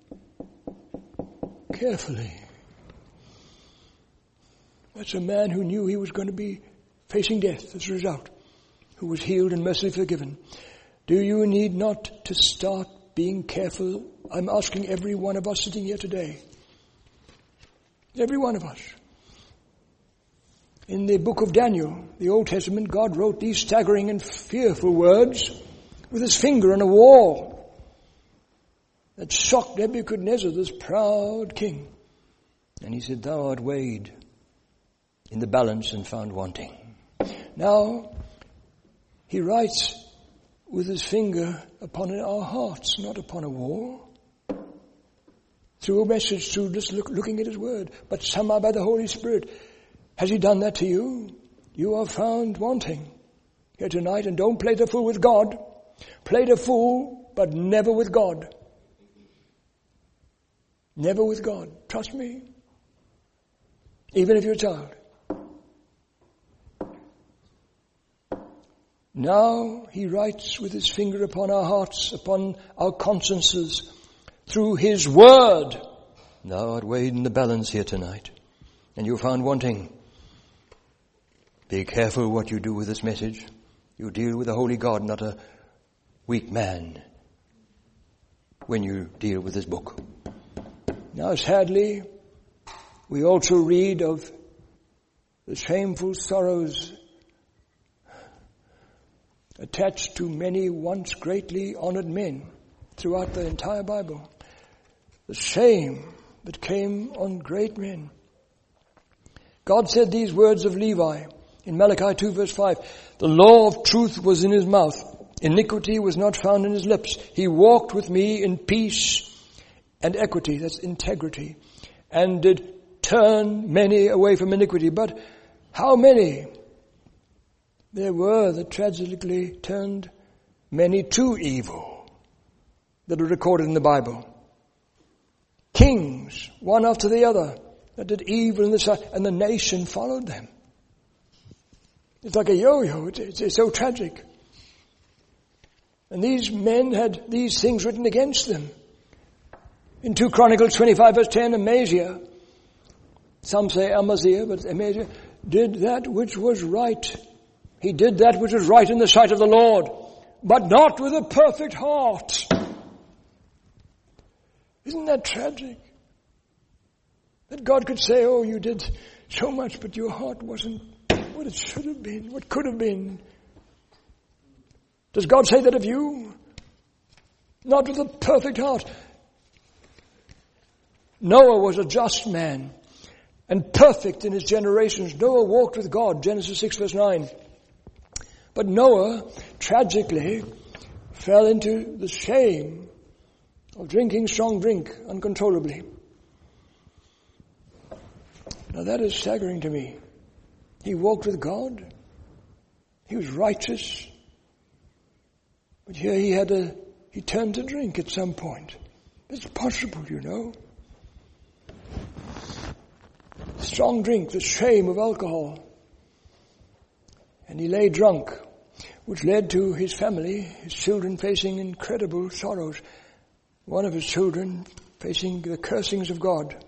carefully. That's a man who knew he was going to be facing death as a result, who was healed and mercifully forgiven. Do you need not to start being careful? I'm asking every one of us sitting here today. Every one of us. In the book of Daniel, the Old Testament, God wrote these staggering and fearful words with his finger on a wall that shocked Nebuchadnezzar, this proud king. And he said, thou art weighed in the balance and found wanting. Now, he writes with his finger upon our hearts, not upon a wall, through a message, through just look, looking at his word, but somehow by the Holy Spirit. Has he done that to you? You are found wanting here tonight, and don't play the fool with God. Play the fool, but never with God. Never with God. Trust me. Even if you're a child. Now he writes with his finger upon our hearts, upon our consciences, through his word. Thou art weighed in the balance here tonight, and you're found wanting. Be careful what you do with this message. You deal with a holy God, not a weak man, when you deal with this book. Now, sadly, we also read of the shameful sorrows attached to many once greatly honored men throughout the entire Bible. The shame that came on great men. God said these words of Levi in Malachi two verse five, the law of truth was in his mouth. Iniquity was not found in his lips. He walked with me in peace and equity, that's integrity, and did turn many away from iniquity. But how many there were that tragically turned many to evil that are recorded in the Bible? Kings, one after the other, that did evil in the sight, and the nation followed them. It's like a yo-yo. It's, it's, it's so tragic. And these men had these things written against them. In two Chronicles twenty-five verse ten, Amaziah, some say Amaziah, but Amaziah did that which was right. He did that which was right in the sight of the Lord, but not with a perfect heart. Isn't that tragic? That God could say, oh, you did so much, but your heart wasn't what it should have been, what could have been. Does God say that of you? Not with a perfect heart. Noah was a just man and perfect in his generations. Noah walked with God, Genesis six verse nine. But Noah, tragically, fell into the shame of drinking strong drink uncontrollably. Now that is staggering to me. He walked with God. He was righteous. But here he had a, he turned to drink at some point. It's possible, you know. Strong drink, the shame of alcohol. And he lay drunk. which led to his family, his children facing incredible sorrows. One of his children facing the cursings of God.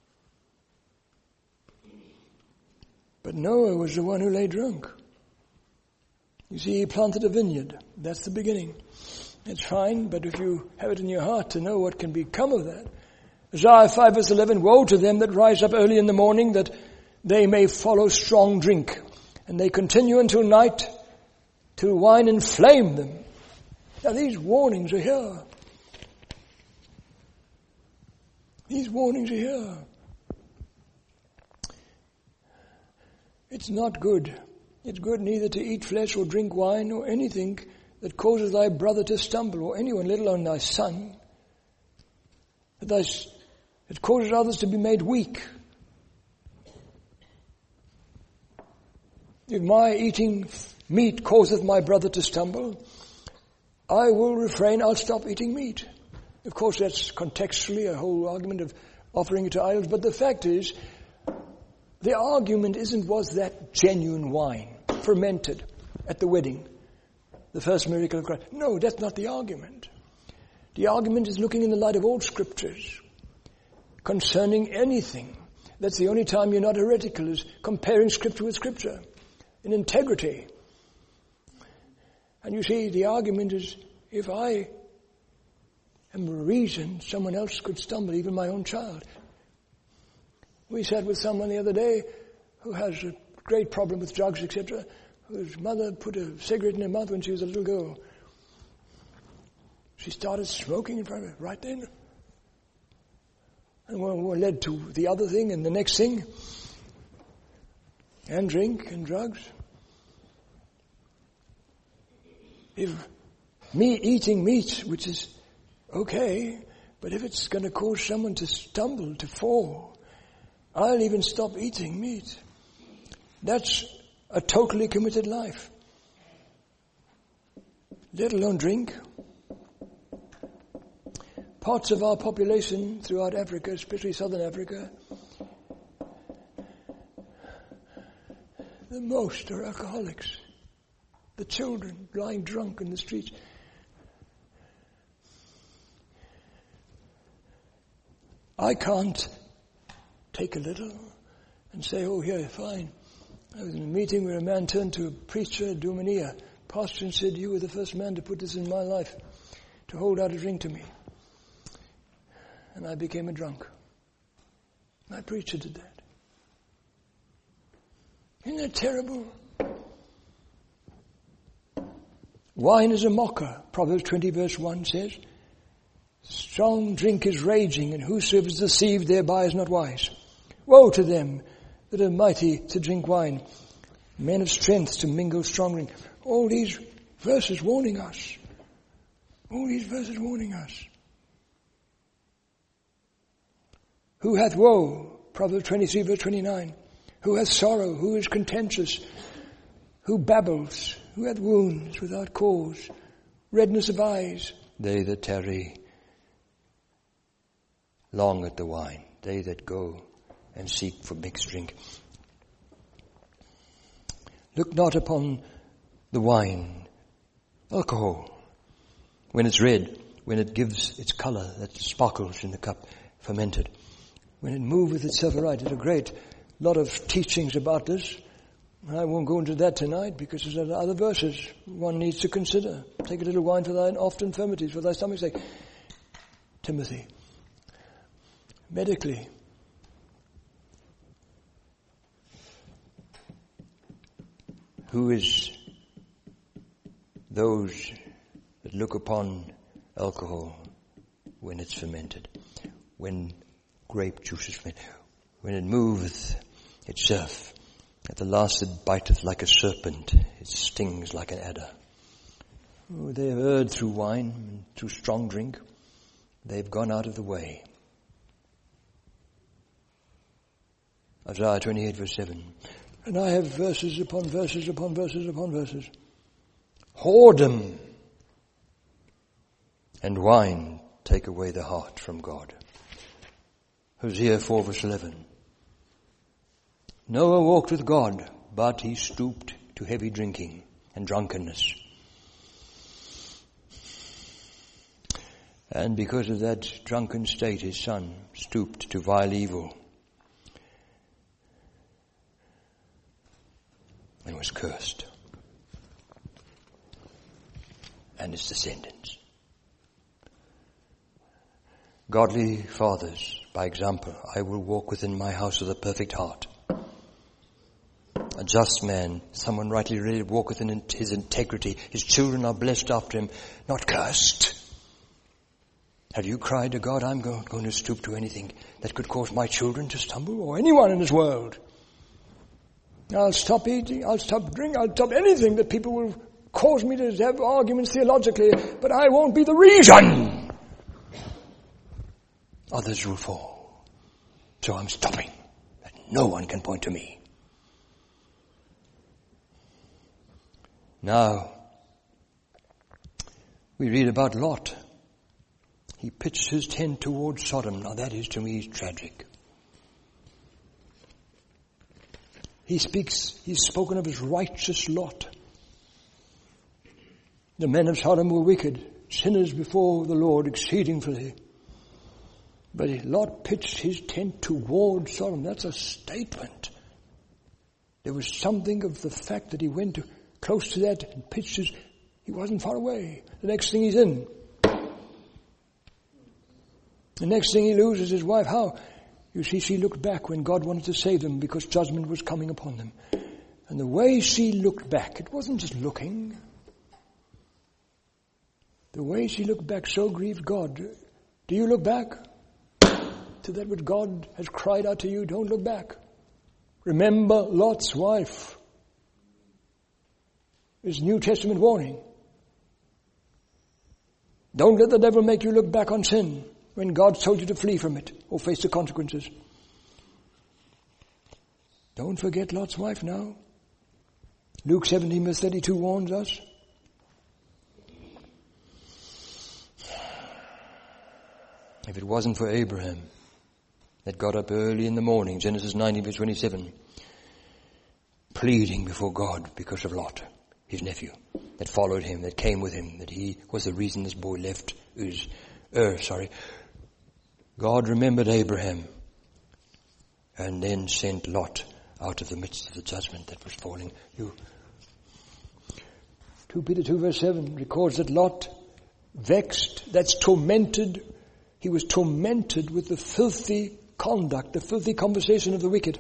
But Noah was the one who lay drunk. You see, he planted a vineyard. That's the beginning. It's fine, but if you have it in your heart to know what can become of that. Isaiah five verse eleven, woe to them that rise up early in the morning, that they may follow strong drink, and they continue until night, till wine inflame them. Now these warnings are here. These warnings are here. It's not good. It's good neither to eat flesh or drink wine or anything that causes thy brother to stumble, or anyone, let alone thy son. That thy, it causes others to be made weak. If my eating meat causeth my brother to stumble, I will refrain, I'll stop eating meat. Of course, that's contextually a whole argument of offering it to idols, but the fact is, the argument isn't, was that genuine wine, fermented at the wedding, the first miracle of Christ. No, that's not the argument. The argument is looking in the light of all scriptures concerning anything. That's the only time you're not heretical, is comparing scripture with scripture in integrity. And you see, the argument is, if I am a reason someone else could stumble, even my own child. We sat with someone the other day who has a great problem with drugs, et cetera, whose mother put a cigarette in her mouth when she was a little girl. She started smoking in front of her right then. And we were led to the other thing and the next thing. And drink and drugs. If me eating meat, which is okay, but if it's going to cause someone to stumble, to fall, I'll even stop eating meat. That's a totally committed life. Let alone drink. Parts of our population throughout Africa, especially southern Africa, the most are alcoholics. The children lying drunk in the streets. I can't take a little and say, oh, here, fine. I was in a meeting where a man turned to a preacher, Dumania, pastor, and said, you were the first man to put this in my life, to hold out a drink to me. And I became a drunk. My preacher did that. Isn't that terrible? Wine is a mocker. Proverbs twenty verse one says, strong drink is raging, and whosoever is deceived thereby is not wise. Woe to them that are mighty to drink wine, men of strength to mingle strong drink. All these verses warning us. All these verses warning us. Who hath woe? Proverbs twenty-three verse twenty-nine. Who hath sorrow? Who is contentious? Who babbles? Who hath wounds without cause? Redness of eyes? They that tarry long at the wine. They that go and seek for mixed drink. Look not upon the wine, alcohol, when it's red, when it gives its color that sparkles in the cup, fermented. When it moveth itself aright. There's a great lot of teachings about this. I won't go into that tonight because there's other verses one needs to consider. Take a little wine for thine oft infirmities, for thy stomach's sake. Timothy. Medically. Who is those that look upon alcohol when it's fermented? When grape juice is fermented? When it moveth itself, at the last it biteth like a serpent, it stings like an adder. Oh, they have erred through wine and through strong drink. They've gone out of the way. Isaiah twenty-eight verse seven. And I have verses upon verses upon verses upon verses. Whoredom and wine take away the heart from God. Hosea four verse eleven. Noah walked with God, but he stooped to heavy drinking and drunkenness. And because of that drunken state, his son stooped to vile evil and was cursed. And his descendants. Godly fathers, by example, I will walk within my house with a perfect heart. A just man, someone rightly ready to walk within his integrity. His children are blessed after him, not cursed. Have you cried to God, I'm going to stoop to anything that could cause my children to stumble, or anyone in this world? I'll stop eating, I'll stop drinking, I'll stop anything that people will cause me to have arguments theologically, but I won't be the reason. Others will fall. So I'm stopping. That no one can point to me. Now, we read about Lot. He pitched his tent towards Sodom. Now that is to me tragic. He speaks, he's spoken of his righteous Lot. The men of Sodom were wicked, sinners before the Lord exceedingly. But Lot pitched his tent toward Sodom. That's a statement. There was something of the fact that he went to, close to that and pitched his, he wasn't far away. The next thing he's in. The next thing he loses his wife. How? You see, she looked back when God wanted to save them because judgment was coming upon them. And the way she looked back, it wasn't just looking. The way she looked back so grieved God. Do you look back to that which God has cried out to you? Don't look back. Remember Lot's wife. It's New Testament warning. Don't let the devil make you look back on sin when God told you to flee from it or face the consequences. Don't forget Lot's wife now. Luke seventeen verse thirty-two warns us. If it wasn't for Abraham that got up early in the morning, Genesis nineteen verse twenty-seven, pleading before God because of Lot, his nephew, that followed him, that came with him, that he was the reason this boy left Uz, Ur, sorry. God remembered Abraham and then sent Lot out of the midst of the judgment that was falling. You, Second Peter two verse seven records that Lot vexed, that's tormented. He was tormented with the filthy conduct, the filthy conversation of the wicked.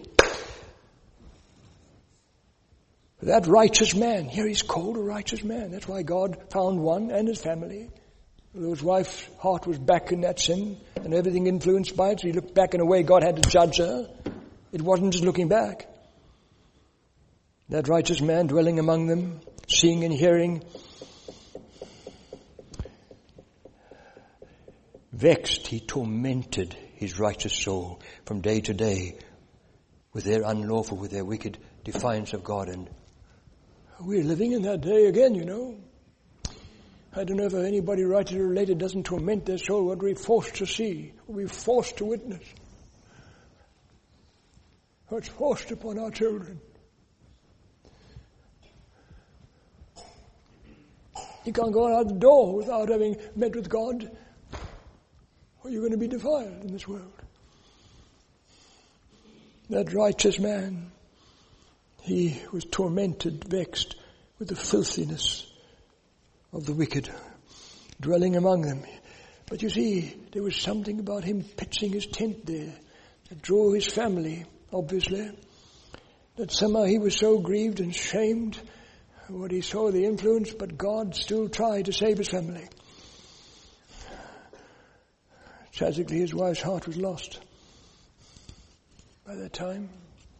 That righteous man, here he's called a righteous man. That's why God found one and his family. Though his wife's heart was back in that sin and everything influenced by it, so he looked back in a way God had to judge her. It wasn't just looking back. That righteous man dwelling among them, seeing and hearing, vexed, he tormented his righteous soul from day to day with their unlawful, with their wicked defiance of God. And we're living in that day again, you know. I don't know if anybody rightly related doesn't torment their soul. What we're forced to see, we're forced to witness. What's forced upon our children. You can't go out the door without having met with God, or you're going to be defiled in this world. That righteous man, he was tormented, vexed with the filthiness of the wicked dwelling among them. But you see, there was something about him pitching his tent there that drew his family, obviously, that somehow he was so grieved and shamed what he saw, the influence, but God still tried to save his family. Tragically, his wife's heart was lost by that time.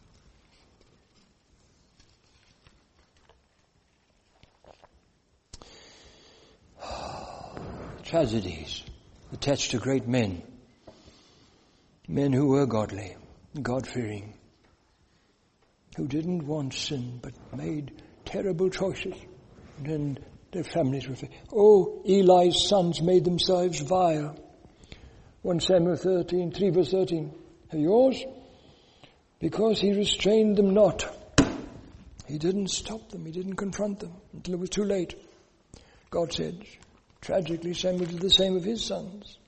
Tragedies attached to great men, men who were godly, God-fearing, who didn't want sin but made terrible choices, and then their families were. Oh, Eli's sons made themselves vile. First Samuel thirteen, three verse thirteen. Are yours? Because he restrained them not. He didn't stop them. He didn't confront them until it was too late. God said, tragically, Samuel did the same of his sons,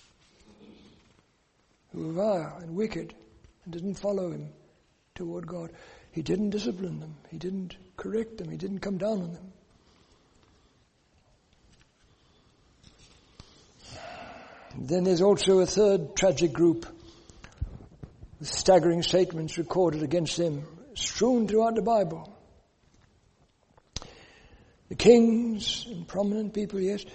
who were vile and wicked and didn't follow him toward God. He didn't discipline them. He didn't correct them. He didn't come down on them. Then there's also a third tragic group with staggering statements recorded against them, strewn throughout the Bible. The kings and prominent people, yes.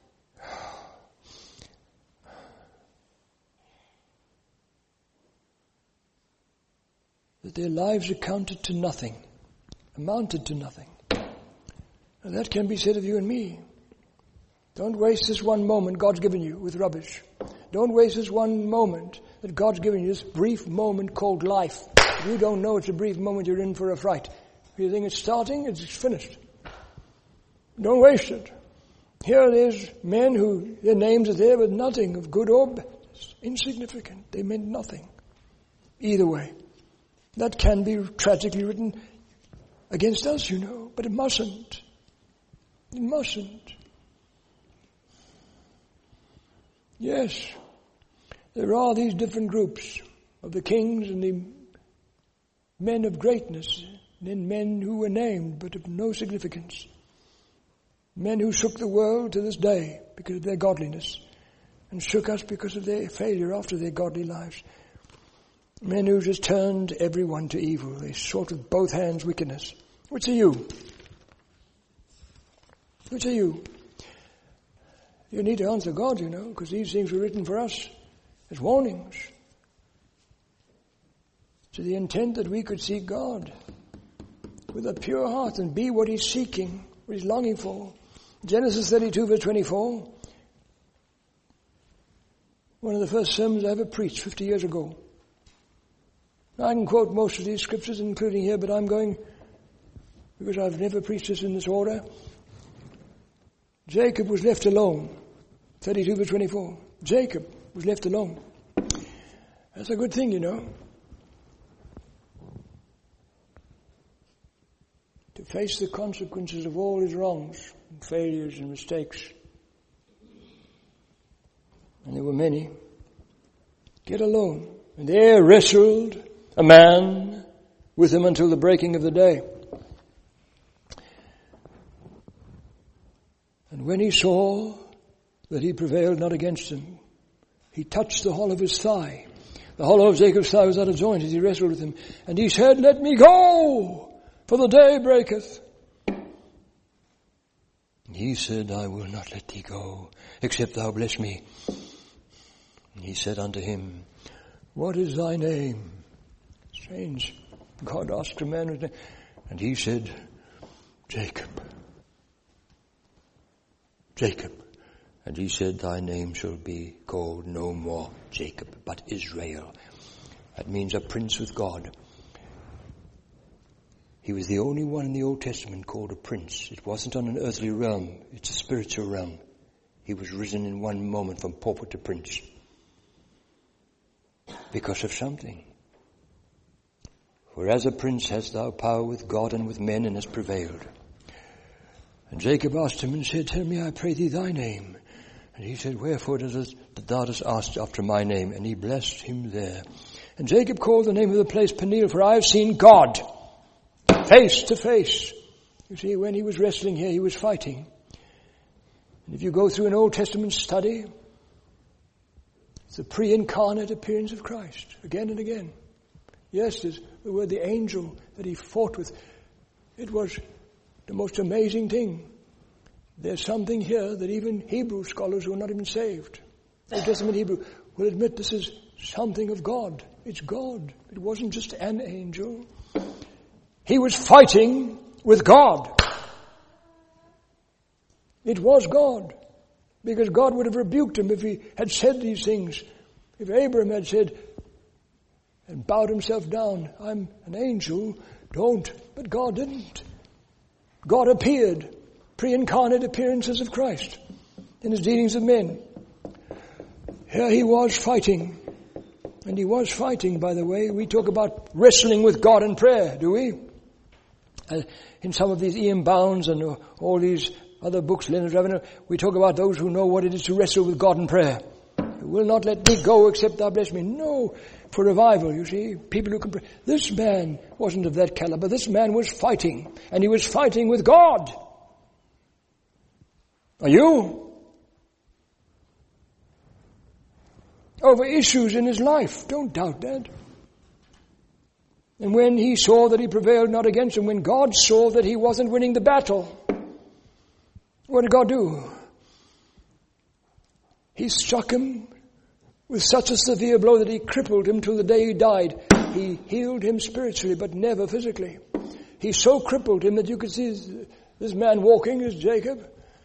That their lives accounted to nothing, amounted to nothing. And that can be said of you and me. Don't waste this one moment God's given you with rubbish. Don't waste this one moment that God's given you, this brief moment called life. If you don't know it's a brief moment, you're in for a fright. If you think it's starting, it's finished. Don't waste it. Here there's men who, their names are there with nothing of good or bad. Insignificant. They meant nothing. Either way. That can be tragically written against us, you know, but it mustn't. It mustn't. Yes, there are these different groups of the kings and the men of greatness, and men who were named but of no significance. Men who shook the world to this day because of their godliness, and shook us because of their failure after their godly lives. Men who just turned everyone to evil. They sought with both hands wickedness. Which are you? Which are you? You need to answer God, you know, because these things were written for us as warnings, to the intent that we could seek God with a pure heart and be what He's seeking, what He's longing for. Genesis thirty-two, verse twenty-four. One of the first sermons I ever preached fifty years ago. I can quote most of these scriptures, including here, but I'm going, because I've never preached this in this order. Jacob was left alone. thirty-two verse twenty-four. Jacob was left alone. That's a good thing, you know. To face the consequences of all his wrongs and failures and mistakes. And there were many. Get alone. And there wrestled a man with him until the breaking of the day. And when he saw that he prevailed not against him, he touched the hollow of his thigh. The hollow of Jacob's thigh was out of joint as he wrestled with him. And he said, "Let me go, for the day breaketh." And he said, "I will not let thee go, except thou bless me." And he said unto him, "What is thy name?" Strange. God asked a man his name. And he said, "Jacob." Jacob. And he said, "Thy name shall be called no more Jacob, but Israel." That means a prince with God. He was the only one in the Old Testament called a prince. It wasn't on an earthly realm. It's a spiritual realm. He was risen in one moment from pauper to prince. Because of something. For as a prince hast thou power with God and with men, and hast prevailed. And Jacob asked him and said, "Tell me, I pray thee, thy name." And he said, "Wherefore dost thou dost ask after my name?" And he blessed him there. And Jacob called the name of the place Peniel, for I have seen God face to face. You see, when he was wrestling here, he was fighting. And if you go through an Old Testament study, it's the pre-incarnate appearance of Christ, again and again. Yes, there's the word the angel that he fought with. It was the most amazing thing. There's something here that even Hebrew scholars who are not even saved, Old Testament Hebrew, will admit this is something of God. It's God. It wasn't just an angel. He was fighting with God. It was God. Because God would have rebuked him if he had said these things. If Abraham had said and bowed himself down, "I'm an angel," don't. But God didn't. God appeared. Pre-incarnate appearances of Christ in his dealings with men. Here he was fighting. And he was fighting, by the way. We talk about wrestling with God in prayer, do we? Uh, in some of these Ian Bounds and uh, all these other books, Leonard Ravenel, we talk about those who know what it is to wrestle with God in prayer. You will not let me go except thou bless me. No, for revival, you see, people who can pray. This man wasn't of that caliber. This man was fighting, and he was fighting with God. Are you? Over issues in his life. Don't doubt that. And when he saw that he prevailed not against him, when God saw that he wasn't winning the battle, what did God do? He struck him with such a severe blow that he crippled him till the day he died. He healed him spiritually, but never physically. He so crippled him that you could see this, this man walking as Jacob,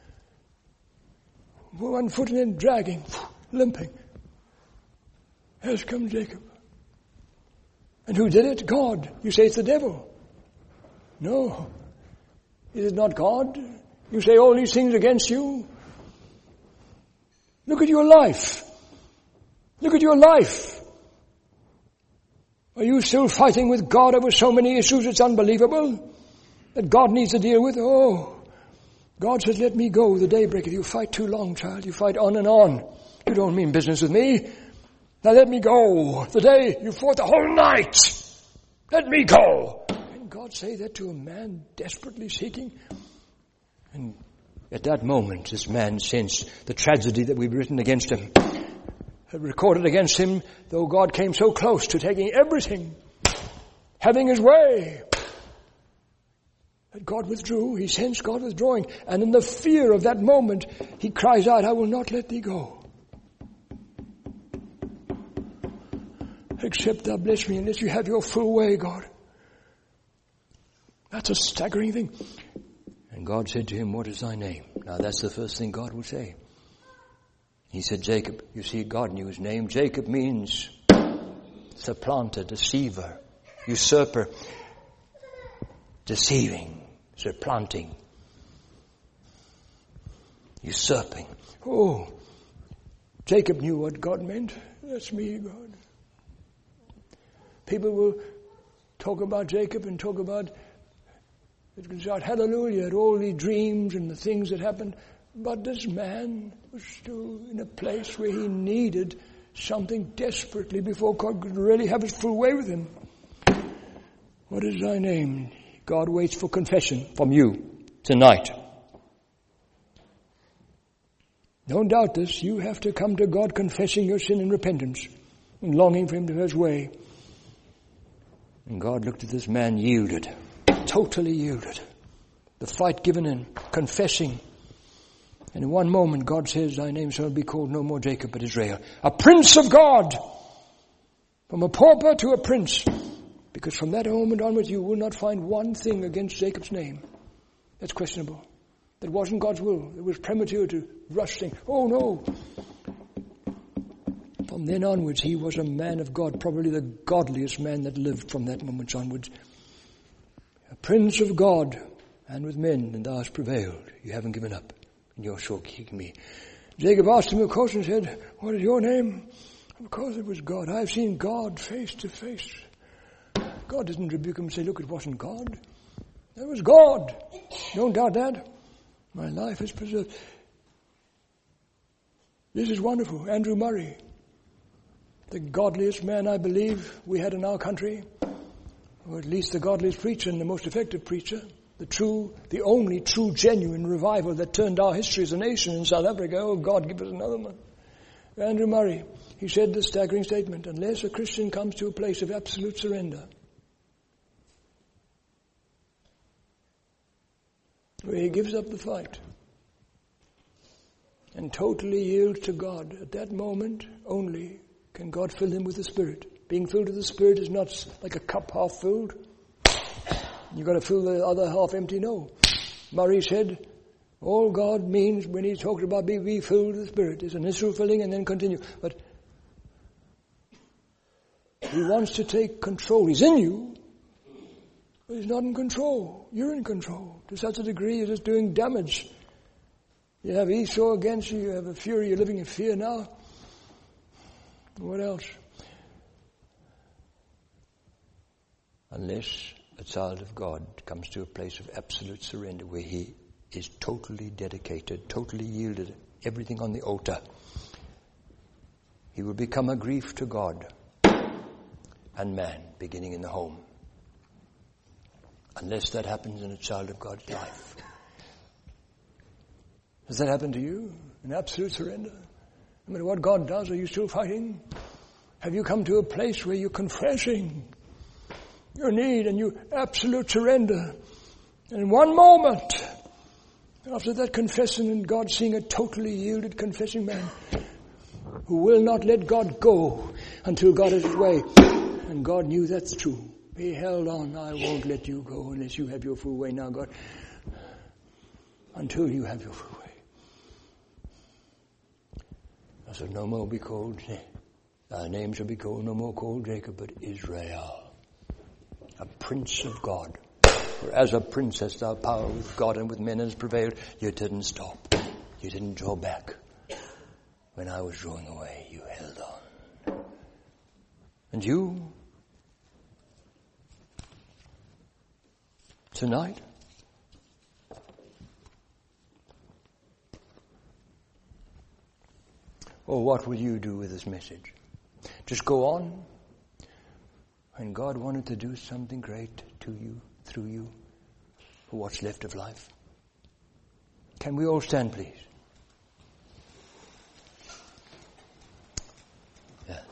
one foot and then dragging, limping. Here comes Jacob. And who did it? God. You say it's the devil. No. Is it not God? You say all these things against you. Look at your life. Look at your life. Are you still fighting with God over so many issues it's unbelievable that God needs to deal with? Oh, God says, let me go the day breaketh. You fight too long, child. You fight on and on. You don't mean business with me. Now let me go. The day you fought the whole night. Let me go. Can God say that to a man desperately seeking? And at that moment, this man sensed the tragedy that we'd written against him, had recorded against him, though God came so close to taking everything, having his way. That God withdrew. He sensed God withdrawing. And in the fear of that moment, he cries out, I will not let thee go. Except thou bless me unless you have your full way, God. That's a staggering thing. And God said to him, what is thy name? Now that's the first thing God would say. He said, Jacob. You see, God knew his name. Jacob means supplanter, deceiver, usurper, deceiving, supplanting, usurping. Oh, Jacob knew what God meant. That's me, God. People will talk about Jacob and talk about, it can shout hallelujah at all the dreams and the things that happened. But this man was still in a place where he needed something desperately before God could really have his full way with him. What is thy name? God waits for confession from you tonight. Don't doubt this. You have to come to God confessing your sin and repentance and longing for him to have his way. And God looked at this man, yielded, totally yielded. The fight given in, confessing. And in one moment God says, thy name shall be called no more Jacob but Israel. A prince of God. From a pauper to a prince. Because from that moment onwards you will not find one thing against Jacob's name that's questionable. That wasn't God's will. It was premature to rush things. Oh no. From then onwards, he was a man of God, probably the godliest man that lived from that moment onwards. A prince of God, and with men, and thou hast prevailed. You haven't given up, and you're sure keeping me. Jacob asked him, of course, and said, what is your name? Of course it was God. I've seen God face to face. God didn't rebuke him and say, look, it wasn't God. That was God. Don't doubt that. My life is preserved. This is wonderful. Andrew Murray. The godliest man, I believe, we had in our country, or at least the godliest preacher and the most effective preacher, the true, the only true, genuine revival that turned our history as a nation in South Africa. Oh, God, give us another one. Andrew Murray, he said this staggering statement, unless a Christian comes to a place of absolute surrender, where he gives up the fight and totally yields to God, at that moment only can God fill him with the Spirit. Being filled with the Spirit is not like a cup half filled. You've got to fill the other half empty. No. Murray said, all God means when he talks about being be filled with the Spirit is an initial filling and then continue. But he wants to take control. He's in you, but he's not in control. You're in control. To such a degree it is doing damage. You have Esau against you. You have a fury. You're living in fear now. What else? Unless a child of God comes to a place of absolute surrender where he is totally dedicated, totally yielded, everything on the altar, he will become a grief to God and man, beginning in the home. Unless that happens in a child of God's life. Does that happen to you? An absolute surrender? No matter what God does, are you still fighting? Have you come to a place where you're confessing your need and you absolute surrender? And in one moment, after that confessing and God seeing a totally yielded confessing man who will not let God go until God has his way. And God knew that's true. He held on. I won't let you go unless you have your full way now, God. Until you have your full way. I said, no more be called. Thy name shall be called no more called Jacob, but Israel. A prince of God. For as a prince hast thou power with God and with men and hast prevailed. You didn't stop. You didn't draw back. When I was drawing away, you held on. And you, tonight, or what will you do with this message? Just go on? And God wanted to do something great to you, through you, for what's left of life. Can we all stand, please? Yes.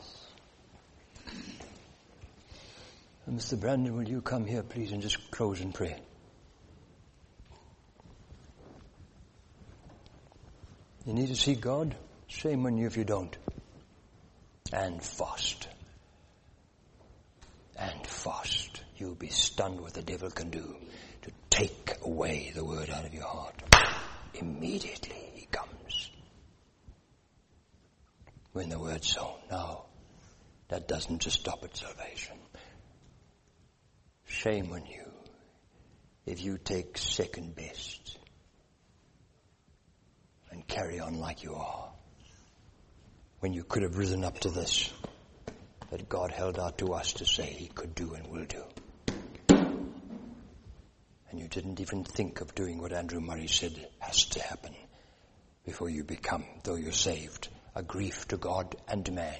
And Mister Brandon, will you come here, please, and just close in prayer? You need to see God? Shame on you if you don't. And fast. And fast. You'll be stunned what the devil can do to take away the word out of your heart. Immediately he comes. When the word's sown. Now, that doesn't just stop at salvation. Shame on you if you take second best and carry on like you are, when you could have risen up to this that God held out to us to say he could do and will do. And you didn't even think of doing what Andrew Murray said has to happen before you become, though you're saved, a grief to God and man.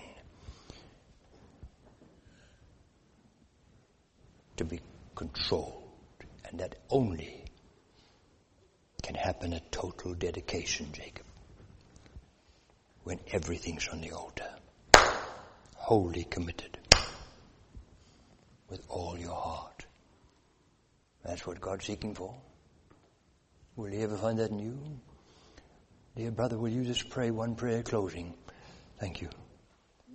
To be controlled, and that only can happen at total dedication, Jacob, when everything's on the altar, wholly committed with all your heart. That's what God's seeking for. Will you ever find that in you? Dear brother, will you just pray one prayer closing? Thank you.